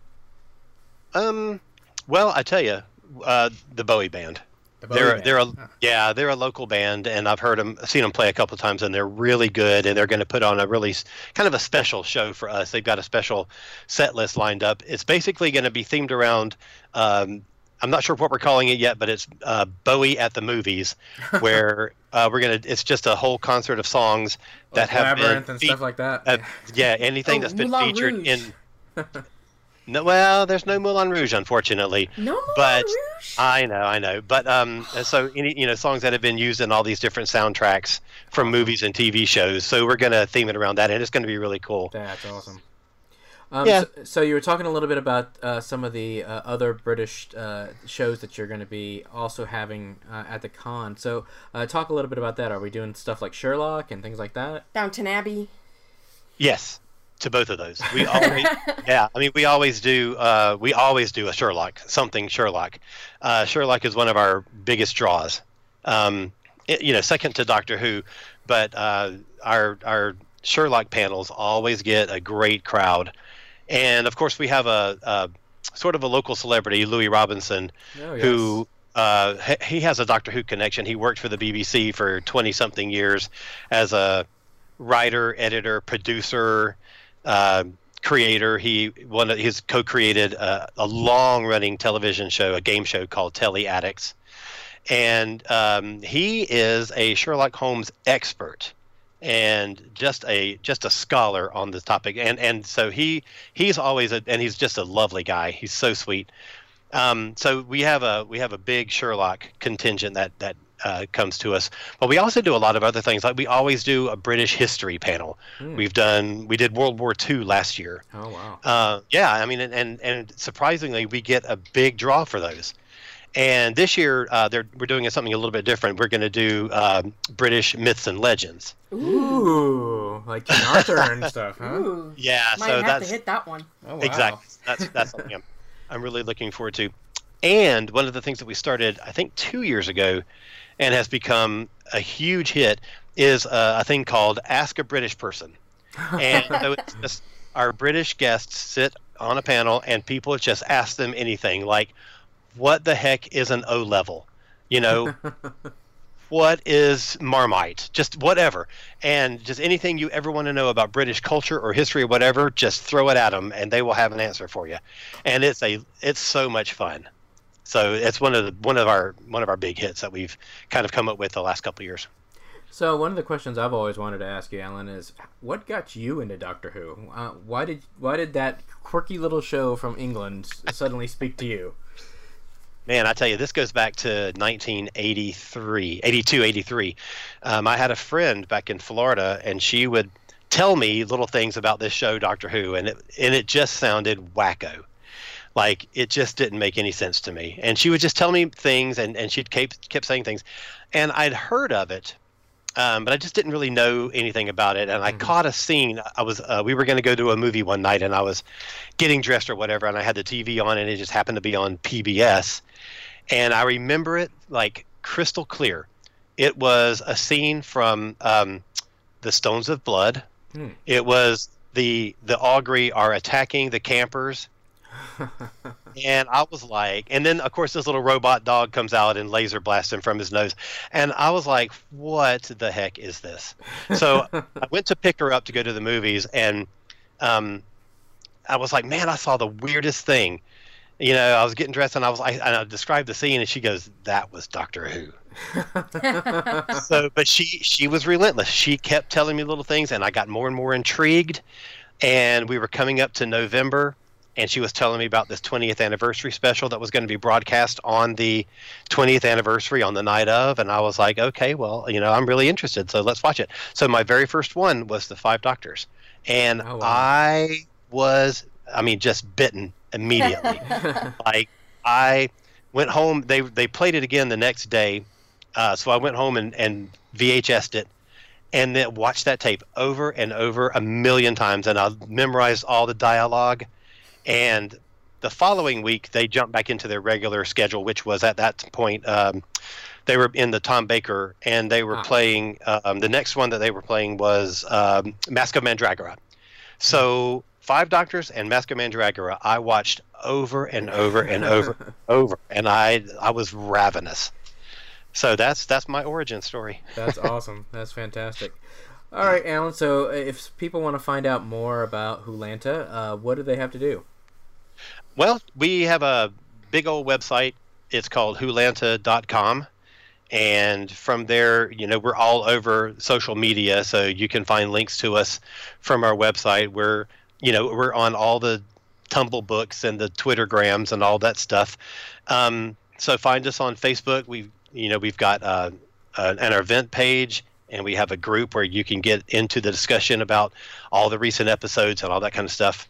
[SPEAKER 14] Well, I tell you, the Bowie band. They're a local band, and I've seen them play a couple of times, and they're really good. And they're going to put on a really kind of a special show for us. They've got a special set list lined up. It's basically going to be themed around. I'm not sure what we're calling it yet, but it's Bowie at the Movies, where it's just a whole concert of songs that have
[SPEAKER 4] Labyrinth and stuff like that.
[SPEAKER 14] Anything that's been
[SPEAKER 3] Moulin
[SPEAKER 14] featured
[SPEAKER 3] Rouge.
[SPEAKER 14] in. No, well, there's no Moulin Rouge, unfortunately.
[SPEAKER 3] No Moulin
[SPEAKER 14] but
[SPEAKER 3] Rouge?
[SPEAKER 14] I know. But so songs that have been used in all these different soundtracks from movies and TV shows. So we're gonna theme it around that, and it's gonna be really cool.
[SPEAKER 4] That's awesome.
[SPEAKER 14] Yeah.
[SPEAKER 4] So you were talking a little bit about some of the other British shows that you're going to be also having at the con. So talk a little bit about that. Are we doing stuff like Sherlock and things like that?
[SPEAKER 3] Downton Abbey.
[SPEAKER 14] Yes. To both of those, we always, we always do a Sherlock, something Sherlock. Sherlock is one of our biggest draws, second to Doctor Who, but our Sherlock panels always get a great crowd, and of course we have a sort of a local celebrity, Louis Robinson, who he has a Doctor Who connection. He worked for the BBC for 20-something years as a writer, editor, producer. Creator. He's co-created a long-running television show, a game show called Telly Addicts, and he is a Sherlock Holmes expert and just a scholar on this topic. And so he's always and he's just a lovely guy. He's so sweet. So we have a big Sherlock contingent that comes to us, but we also do a lot of other things. Like we always do a British history panel. We did World War II last year.
[SPEAKER 4] Oh wow!
[SPEAKER 14] And surprisingly, we get a big draw for those. And this year, we're doing something a little bit different. We're going to do British myths and legends.
[SPEAKER 4] Ooh, like King Arthur and stuff, huh?
[SPEAKER 3] Ooh.
[SPEAKER 14] Yeah,
[SPEAKER 3] Might have to hit that one.
[SPEAKER 4] Oh, wow.
[SPEAKER 14] Exactly. That's something I'm really looking forward to. And one of the things that we started, I think, 2 years ago, and has become a huge hit, is a thing called Ask a British Person. And so it's just our British guests sit on a panel, and people just ask them anything, like, what the heck is an O-level? What is Marmite? Just whatever. And just anything you ever want to know about British culture or history or whatever, just throw it at them, and they will have an answer for you. And it's so much fun. So it's one of our big hits that we've kind of come up with the last couple of years.
[SPEAKER 4] So one of the questions I've always wanted to ask you, Alan, is what got you into Doctor Who? Why did that quirky little show from England suddenly speak to you?
[SPEAKER 14] Man, I tell you, this goes back to 82, 83. I had a friend back in Florida, and she would tell me little things about this show, Doctor Who, and it just sounded wacko. Like, it just didn't make any sense to me. And she would just tell me things, and she kept saying things. And I'd heard of it, but I just didn't really know anything about it. And I caught a scene. We were going to go to a movie one night, and I was getting dressed or whatever, and I had the TV on, and it just happened to be on PBS. And I remember it like crystal clear. It was a scene from The Stones of Blood. It was the Augury are attacking the campers. And I was like, and then of course this little robot dog comes out and laser blasts him from his nose, and I was like, what the heck is this? So I went to pick her up to go to the movies, and I was like, man, I saw the weirdest thing. You know, I was getting dressed, and I described the scene, and she goes, that was Doctor Who. So, but she was relentless. She kept telling me little things, and I got more and more intrigued. And we were coming up to November, and she was telling me about this 20th anniversary special that was going to be broadcast on the 20th anniversary on the night of. And I was like, okay, well, you know, I'm really interested, so let's watch it. So my very first one was The Five Doctors. And I was, just bitten immediately. Like, I went home. They played it again the next day. So I went home and VHS'd it, and then watched that tape over and over a million times. And I memorized all the dialogue. And the following week, they jumped back into their regular schedule, which was at that point, they were in the Tom Baker, and they were playing, the next one that they were playing was Mask of Mandragora. So Five Doctors and Mask of Mandragora, I watched over and over and over, and I was ravenous. So that's my origin story.
[SPEAKER 4] That's awesome. That's fantastic. All right, Alan, so if people want to find out more about Wholanta, what do they have to do?
[SPEAKER 14] Well, we have a big old website. It's called Wholanta.com. And from there, you know, we're all over social media, so you can find links to us from our website. We're on all the Tumble books and the Twittergrams and all that stuff. So find us on Facebook. We've got an event page, and we have a group where you can get into the discussion about all the recent episodes and all that kind of stuff.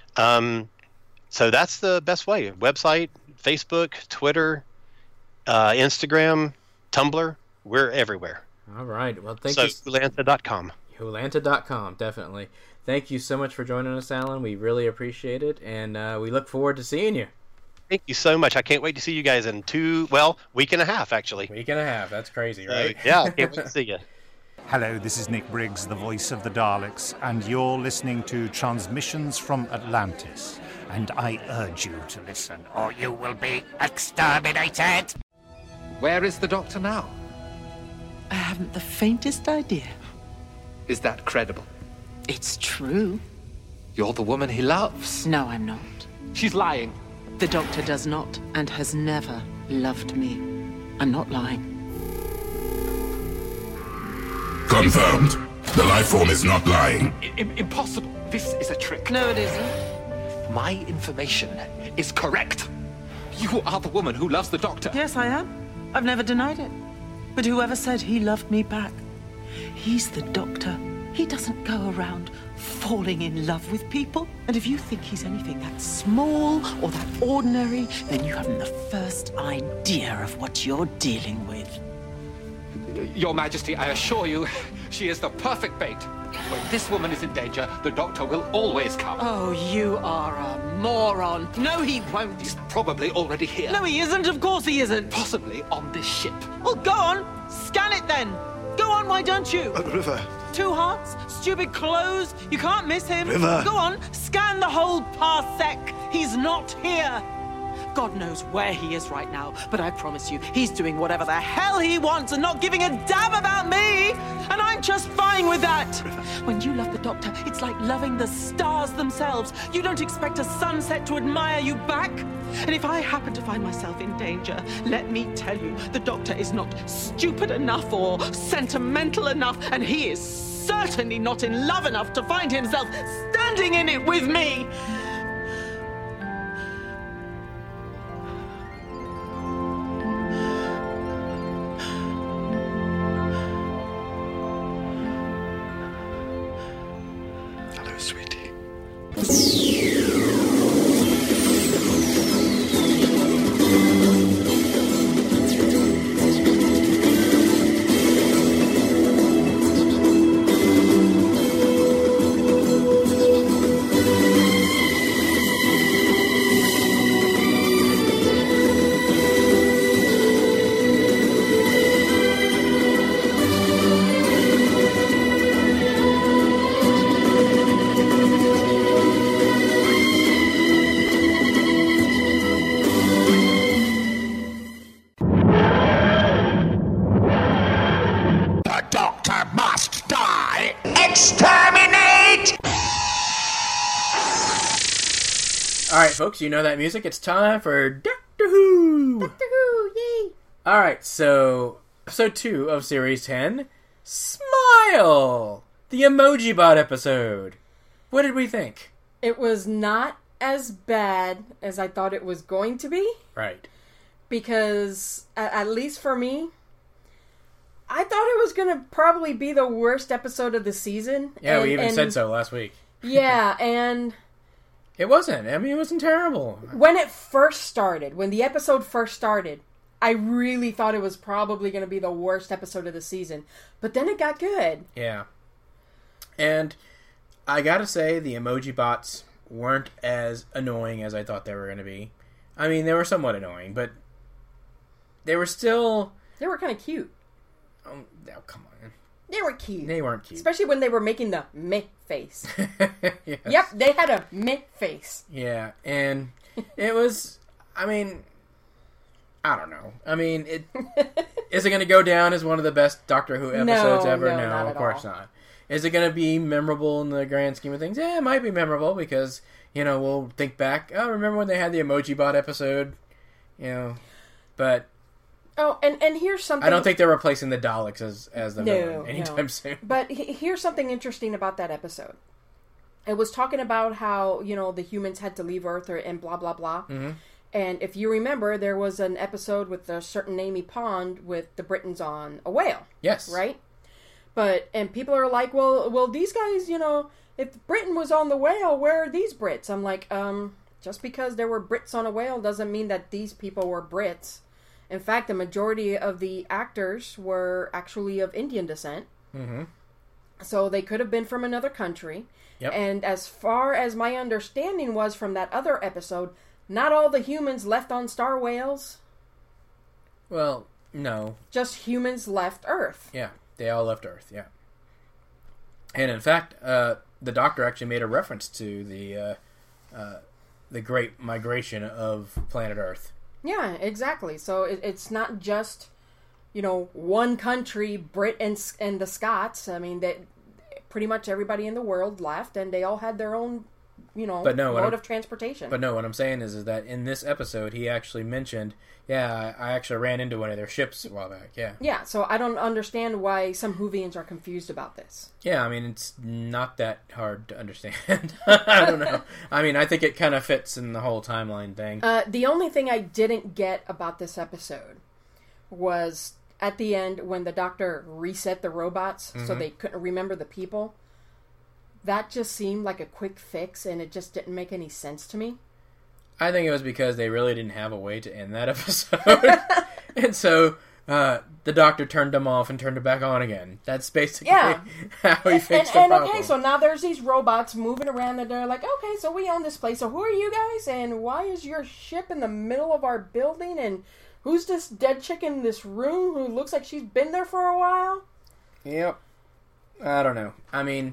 [SPEAKER 14] So that's the best way. Website, Facebook, Twitter, Instagram, Tumblr. We're everywhere.
[SPEAKER 4] All right. Well, thank you.
[SPEAKER 14] So Wholanta.com.
[SPEAKER 4] Wholanta.com, definitely. Thank you so much for joining us, Alan. We really appreciate it, and we look forward to seeing you.
[SPEAKER 14] Thank you so much. I can't wait to see you guys in week and a half, actually.
[SPEAKER 4] Week and a half. That's crazy, right?
[SPEAKER 14] Yeah, I can't wait to see you.
[SPEAKER 12] Hello, this is Nick Briggs, the voice of the Daleks, and you're listening to Transmissions from Atlantis. And I urge you to listen, or you will be exterminated!
[SPEAKER 15] Where is the Doctor now?
[SPEAKER 5] I haven't the faintest idea.
[SPEAKER 15] Is that credible?
[SPEAKER 5] It's true.
[SPEAKER 15] You're the woman he loves.
[SPEAKER 5] No, I'm not.
[SPEAKER 15] She's lying.
[SPEAKER 5] The Doctor does not, and has never, loved me. I'm not lying.
[SPEAKER 16] Confirmed. The life form is not lying.
[SPEAKER 15] Impossible. This is a trick.
[SPEAKER 5] No, it isn't.
[SPEAKER 15] My information is correct. You are the woman who loves the Doctor.
[SPEAKER 5] Yes, I am. I've never denied it. But whoever said he loved me back? He's the Doctor. He doesn't go around falling in love with people. And if you think he's anything that small or that ordinary, then you haven't the first idea of what you're dealing with.
[SPEAKER 15] Your Majesty, I assure you, she is the perfect bait. When this woman is in danger, the Doctor will always come.
[SPEAKER 5] Oh, you are a moron. No, he won't.
[SPEAKER 15] He's probably already here.
[SPEAKER 5] No, he isn't. Of course he isn't.
[SPEAKER 15] Possibly on this ship.
[SPEAKER 5] Well, go on. Scan it then. Go on, why don't you?
[SPEAKER 17] River.
[SPEAKER 5] 2 hearts, stupid clothes. You can't miss him.
[SPEAKER 17] River.
[SPEAKER 5] Go on, scan the whole parsec. He's not here. God knows where he is right now, but I promise you, he's doing whatever the hell he wants and not giving a damn about me. And I'm just fine with that. When you love the Doctor, it's like loving the stars themselves. You don't expect a sunset to admire you back. And if I happen to find myself in danger, let me tell you, the Doctor is not stupid enough or sentimental enough, and he is certainly not in love enough to find himself standing in it with me.
[SPEAKER 17] sweetie.
[SPEAKER 4] Alright, folks, you know that music. It's time for Doctor Who!
[SPEAKER 3] Doctor Who, yay!
[SPEAKER 4] Alright, so episode 2 of Series 10, Smile! The Emoji Bot episode. What did we think?
[SPEAKER 3] It was not as bad as I thought it was going to be.
[SPEAKER 4] Right.
[SPEAKER 3] Because, at least for me, I thought it was going to probably be the worst episode of the season.
[SPEAKER 4] Yeah, we even said so last week.
[SPEAKER 3] Yeah, and...
[SPEAKER 4] It wasn't. I mean, it wasn't terrible.
[SPEAKER 3] When it first started, when the episode first started, I really thought it was probably going to be the worst episode of the season. But then it got good.
[SPEAKER 4] Yeah. And I gotta say, the emoji bots weren't as annoying as I thought they were going to be. I mean, they were somewhat annoying, but they were still...
[SPEAKER 3] They were kind of cute.
[SPEAKER 4] Oh, come on.
[SPEAKER 3] They were cute.
[SPEAKER 4] They weren't cute.
[SPEAKER 3] Especially when they were making the meh face.
[SPEAKER 4] Yes.
[SPEAKER 3] Yep, they had a meh face.
[SPEAKER 4] Yeah, and it was... I mean... I don't know. I mean, is it going to go down as one of the best Doctor Who episodes ever?
[SPEAKER 3] No, not
[SPEAKER 4] of course not. Is it going to be memorable in the grand scheme of things? Yeah, it might be memorable because, you know, we'll think back. Oh, remember when they had the Emoji Bot episode? You know, but...
[SPEAKER 3] Oh, and here's something...
[SPEAKER 4] I don't think they're replacing the Daleks as the villain anytime soon.
[SPEAKER 3] But here's something interesting about that episode. It was talking about how, you know, the humans had to leave Earth and blah, blah, blah.
[SPEAKER 4] Mm-hmm.
[SPEAKER 3] And if you remember, there was an episode with a certain Amy Pond with the Britons on a whale.
[SPEAKER 4] Yes.
[SPEAKER 3] Right? And people are like, well, these guys, you know, if Britain was on the whale, where are these Brits? I'm like, just because there were Brits on a whale doesn't mean that these people were Brits. In fact, the majority of the actors were actually of Indian descent.
[SPEAKER 4] Mm-hmm.
[SPEAKER 3] So they could have been from another country.
[SPEAKER 4] Yep.
[SPEAKER 3] And as far as my understanding was from that other episode, not all the humans left on Star Whales.
[SPEAKER 4] Well, no.
[SPEAKER 3] Just humans left Earth.
[SPEAKER 4] Yeah, they all left Earth, yeah. And in fact, the Doctor actually made a reference to the Great Migration of planet Earth.
[SPEAKER 3] Yeah, exactly. So it's not just, you know, one country, Brit and the Scots. I mean, pretty much everybody in the world left, and they all had their own, you know, mode of transportation.
[SPEAKER 4] But no, what I'm saying is that in this episode, he actually mentioned, yeah, I actually ran into one of their ships a while back, yeah.
[SPEAKER 3] Yeah, so I don't understand why some Whovians are confused about this.
[SPEAKER 4] Yeah, I mean, it's not that hard to understand. I don't know. I mean, I think it kind of fits in the whole timeline thing.
[SPEAKER 3] The only thing I didn't get about this episode was at the end when the Doctor reset the robots so they couldn't remember the people. That just seemed like a quick fix, and it just didn't make any sense to me.
[SPEAKER 4] I think it was because they really didn't have a way to end that episode. And so the Doctor turned them off and turned it back on again. That's basically how he fixed the problem.
[SPEAKER 3] Okay, so now there's these robots moving around, and they're like, okay, so we own this place, so who are you guys, and why is your ship in the middle of our building, and who's this dead chick in this room who looks like she's been there for a while?
[SPEAKER 4] Yep. I don't know. I mean,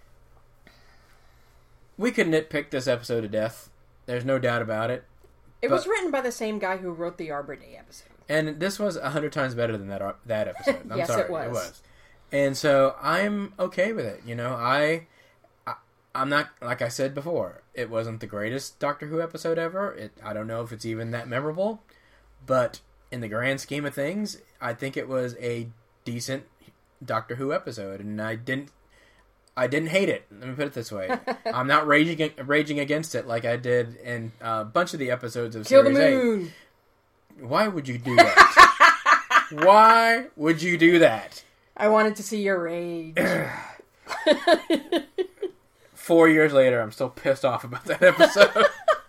[SPEAKER 4] we could nitpick this episode to death. There's no doubt about it.
[SPEAKER 3] It was written by the same guy who wrote the Arbor Day episode.
[SPEAKER 4] And this was 100 times better than that episode. I'm
[SPEAKER 3] yes,
[SPEAKER 4] sorry.
[SPEAKER 3] It was.
[SPEAKER 4] And so I'm okay with it. You know, I'm not, like I said before, it wasn't the greatest Doctor Who episode ever. I don't know if it's even that memorable. But in the grand scheme of things, I think it was a decent Doctor Who episode. And I didn't hate it. Let me put it this way. I'm not raging against it like I did in a bunch of the episodes of
[SPEAKER 3] Kill
[SPEAKER 4] Series
[SPEAKER 3] the Moon.
[SPEAKER 4] 8. Why would you do that? Why would you do that?
[SPEAKER 3] I wanted to see your rage.
[SPEAKER 4] 4 years later, I'm still pissed off about that episode.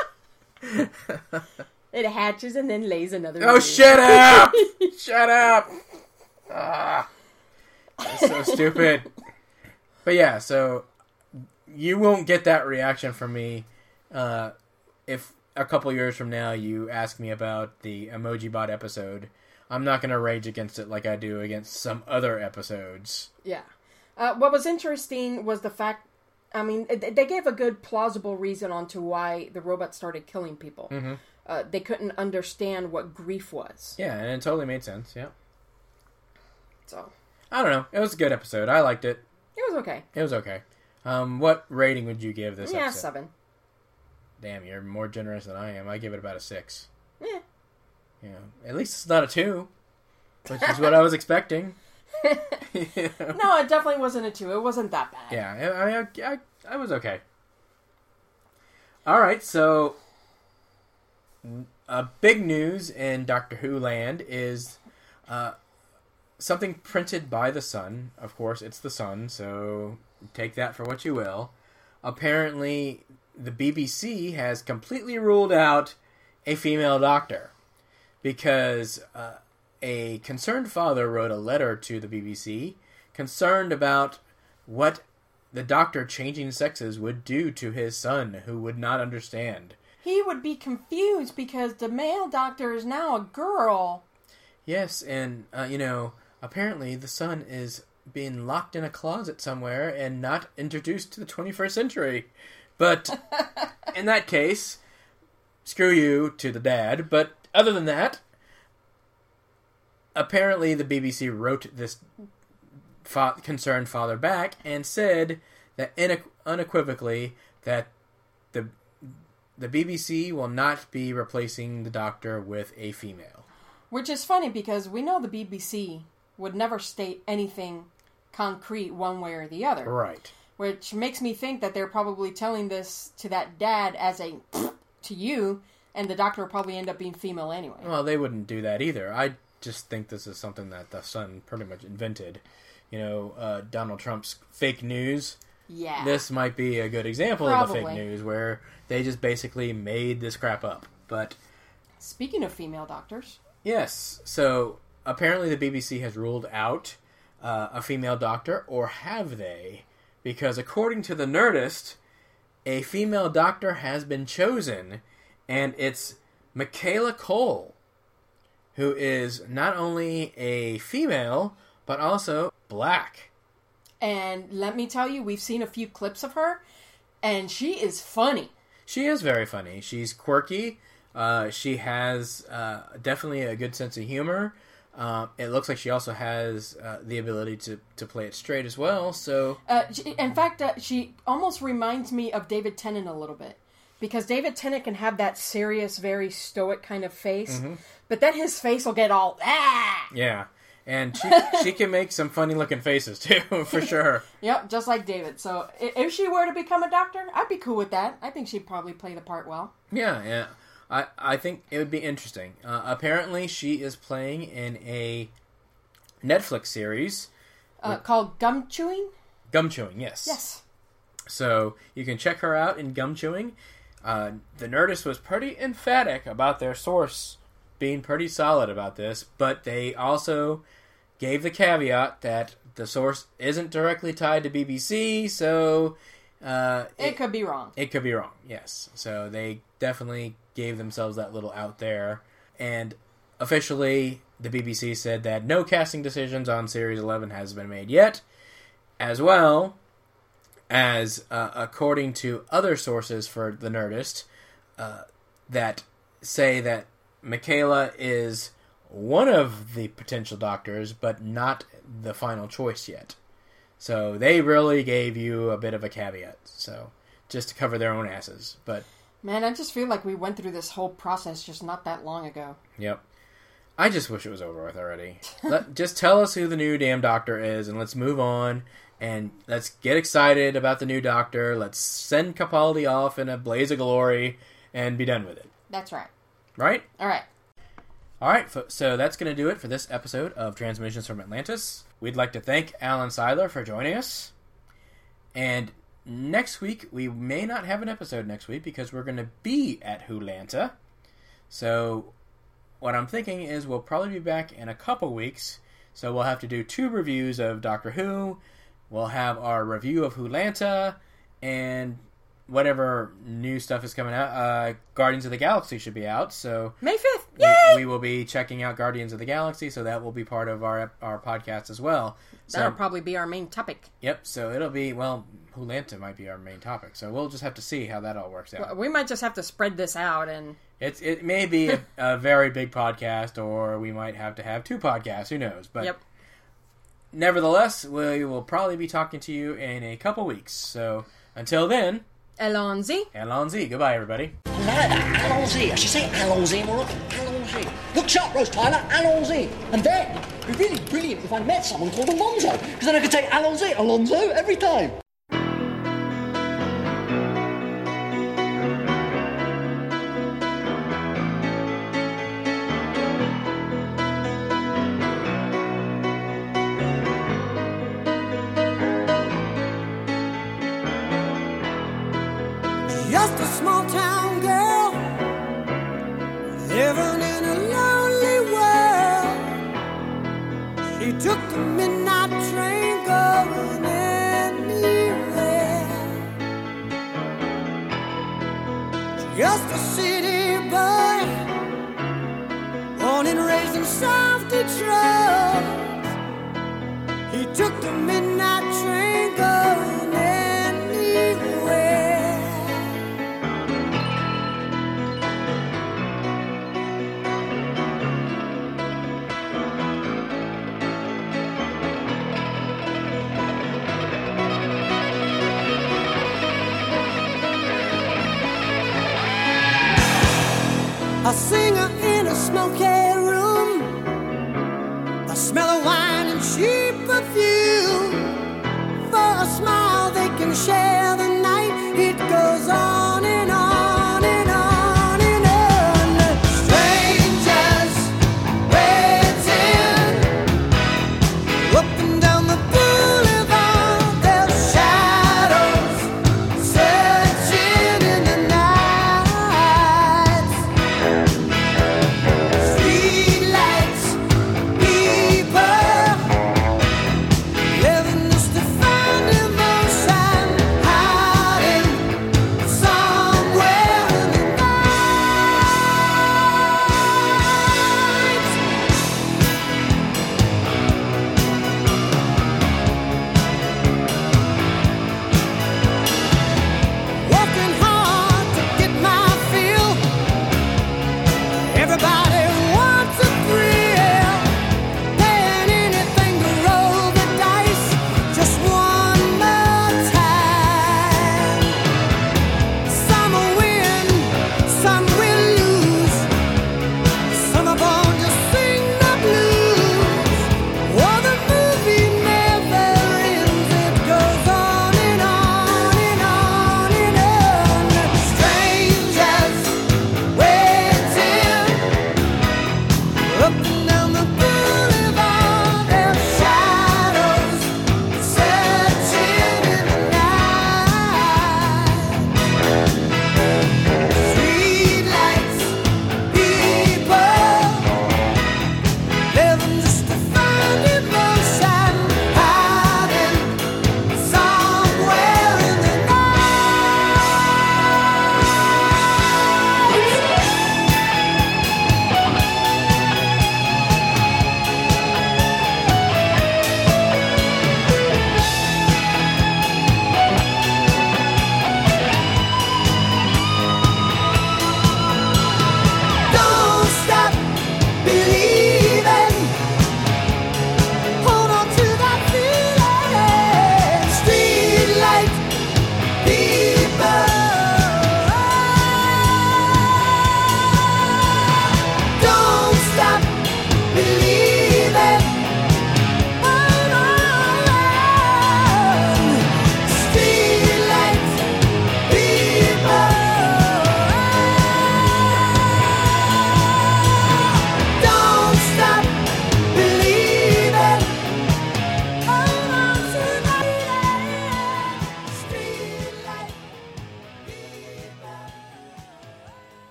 [SPEAKER 3] It hatches and then lays another
[SPEAKER 4] Oh,
[SPEAKER 3] egg.
[SPEAKER 4] shut up! Shut up! Ah, that's so stupid. But yeah, so you won't get that reaction from me if a couple years from now you ask me about the Emoji Bot episode. I'm not going to rage against it like I do against some other episodes.
[SPEAKER 3] Yeah. What was interesting was the fact, I mean, they gave a good plausible reason onto why the robot started killing people.
[SPEAKER 4] Mm-hmm.
[SPEAKER 3] They couldn't understand what grief was.
[SPEAKER 4] Yeah, and it totally made sense, yeah.
[SPEAKER 3] So,
[SPEAKER 4] I don't know. It was a good episode. I liked it.
[SPEAKER 3] it was okay.
[SPEAKER 4] It was okay. What rating would you give this episode?
[SPEAKER 3] 7.
[SPEAKER 4] Damn, you're more generous than I am. I give it about a 6.
[SPEAKER 3] Yeah.
[SPEAKER 4] You know, at least it's not a 2, which is what I was expecting.
[SPEAKER 3] No, it definitely wasn't a 2. It wasn't that bad.
[SPEAKER 4] Yeah, I was okay. All right, so big news in Doctor Who land is something printed by the Sun. Of course, it's the Sun, so take that for what you will. Apparently, the BBC has completely ruled out a female doctor because a concerned father wrote a letter to the BBC concerned about what the doctor changing sexes would do to his son, who would not understand.
[SPEAKER 3] He would be confused because the male doctor is now a girl.
[SPEAKER 4] Yes, and, apparently the son is being locked in a closet somewhere and not introduced to the 21st century. But in that case, screw you to the dad. But other than that, apparently the BBC wrote this concerned father back and said that unequivocally that the BBC will not be replacing the Doctor with a female.
[SPEAKER 3] Which is funny because we know the BBC would never state anything concrete one way or the other.
[SPEAKER 4] Right.
[SPEAKER 3] Which makes me think that they're probably telling this to that dad as a to you, and the Doctor will probably end up being female anyway.
[SPEAKER 4] Well, they wouldn't do that either. I just think this is something that the Sun pretty much invented. Donald Trump's fake news.
[SPEAKER 3] Yeah.
[SPEAKER 4] This might be a good example
[SPEAKER 3] Probably.
[SPEAKER 4] of the fake news where they just basically made this crap up. But
[SPEAKER 3] speaking of female doctors.
[SPEAKER 4] Yes. So apparently the BBC has ruled out a female doctor, or have they? Because according to the Nerdist, a female doctor has been chosen, and it's Michaela Cole, who is not only a female, but also black.
[SPEAKER 3] And let me tell you, we've seen a few clips of her, and she is funny.
[SPEAKER 4] She is very funny. She's quirky. She has definitely a good sense of humor. It looks like she also has the ability to play it straight as well. So,
[SPEAKER 3] in fact, she almost reminds me of David Tennant a little bit. Because David Tennant can have that serious, very stoic kind of face. Mm-hmm. But then his face will get all, ah!
[SPEAKER 4] Yeah. And she can make some funny-looking faces, too, for sure.
[SPEAKER 3] Yep, just like David. So, if she were to become a doctor, I'd be cool with that. I think she'd probably play the part well.
[SPEAKER 4] Yeah. I think it would be interesting. Apparently, she is playing in a Netflix series.
[SPEAKER 3] Called Gum Chewing?
[SPEAKER 4] Gum Chewing, yes.
[SPEAKER 3] Yes.
[SPEAKER 4] So, you can check her out in Gum Chewing. The Nerdist was pretty emphatic about their source being pretty solid about this, but they also gave the caveat that the source isn't directly tied to BBC, so
[SPEAKER 3] it could be wrong.
[SPEAKER 4] It could be wrong, yes. So they definitely gave themselves that little out there. And officially, the BBC said that no casting decisions on Series 11 has been made yet, as well as, according to other sources for the Nerdist, that say that Michaela is one of the potential doctors, but not the final choice yet. So they really gave you a bit of a caveat, so just to cover their own asses. But
[SPEAKER 3] man, I just feel like we went through this whole process just not that long ago.
[SPEAKER 4] Yep. I just wish it was over with already. Just tell us who the new damn doctor is, and let's move on. And let's get excited about the new doctor. Let's send Capaldi off in a blaze of glory and be done with it.
[SPEAKER 3] That's right.
[SPEAKER 4] Right?
[SPEAKER 3] All right.
[SPEAKER 4] All right, so that's going to do it for this episode of Transmissions from Atlantis. We'd like to thank Alan Seiler for joining us. And next week, we may not have an episode next week because we're going to be at Wholanta. So what I'm thinking is we'll probably be back in a couple weeks. So we'll have to do 2 reviews of Doctor Who. We'll have our review of Wholanta and whatever new stuff is coming out. Guardians of the Galaxy should be out. So
[SPEAKER 3] May 5th. Yay!
[SPEAKER 4] We will be checking out Guardians of the Galaxy, so that will be part of our podcast as well.
[SPEAKER 3] That'll probably be our main topic.
[SPEAKER 4] Yep, so it'll be, well, Wholanta might be our main topic, so we'll just have to see how that all works out.
[SPEAKER 3] Well, we might just have to spread this out and...
[SPEAKER 4] It may be a very big podcast, or we might have to have 2 podcasts, who knows, but...
[SPEAKER 3] Yep.
[SPEAKER 4] Nevertheless, we will probably be talking to you in a couple weeks, so until then...
[SPEAKER 3] Allons-y.
[SPEAKER 4] Allons-y. Goodbye, everybody.
[SPEAKER 17] Allons-y. I should say allons-y more often. Allons-y. Look sharp, Rose Tyler. Allons-y. And then, it'd be really brilliant if I met someone called Alonzo, because then I could say allons-y, Alonzo, every time.
[SPEAKER 18] Just a small town girl living in a lonely world. She took the midnight train going anywhere. Just a city boy, born and raised in South Detroit. He took the midnight train going anywhere. A singer in a smoky room, the smell of wine and cheap perfume. For a smile they can share the night. It goes on and on and on and on. Strangers waiting up and down the boulevard. Their shadows searching in the night. Streetlights, people living just to find emotion.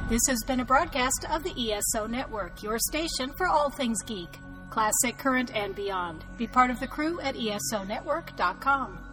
[SPEAKER 19] This has been a broadcast of the ESO Network, your station for all things geek, classic, current, and beyond. Be part of the crew at ESONetwork.com.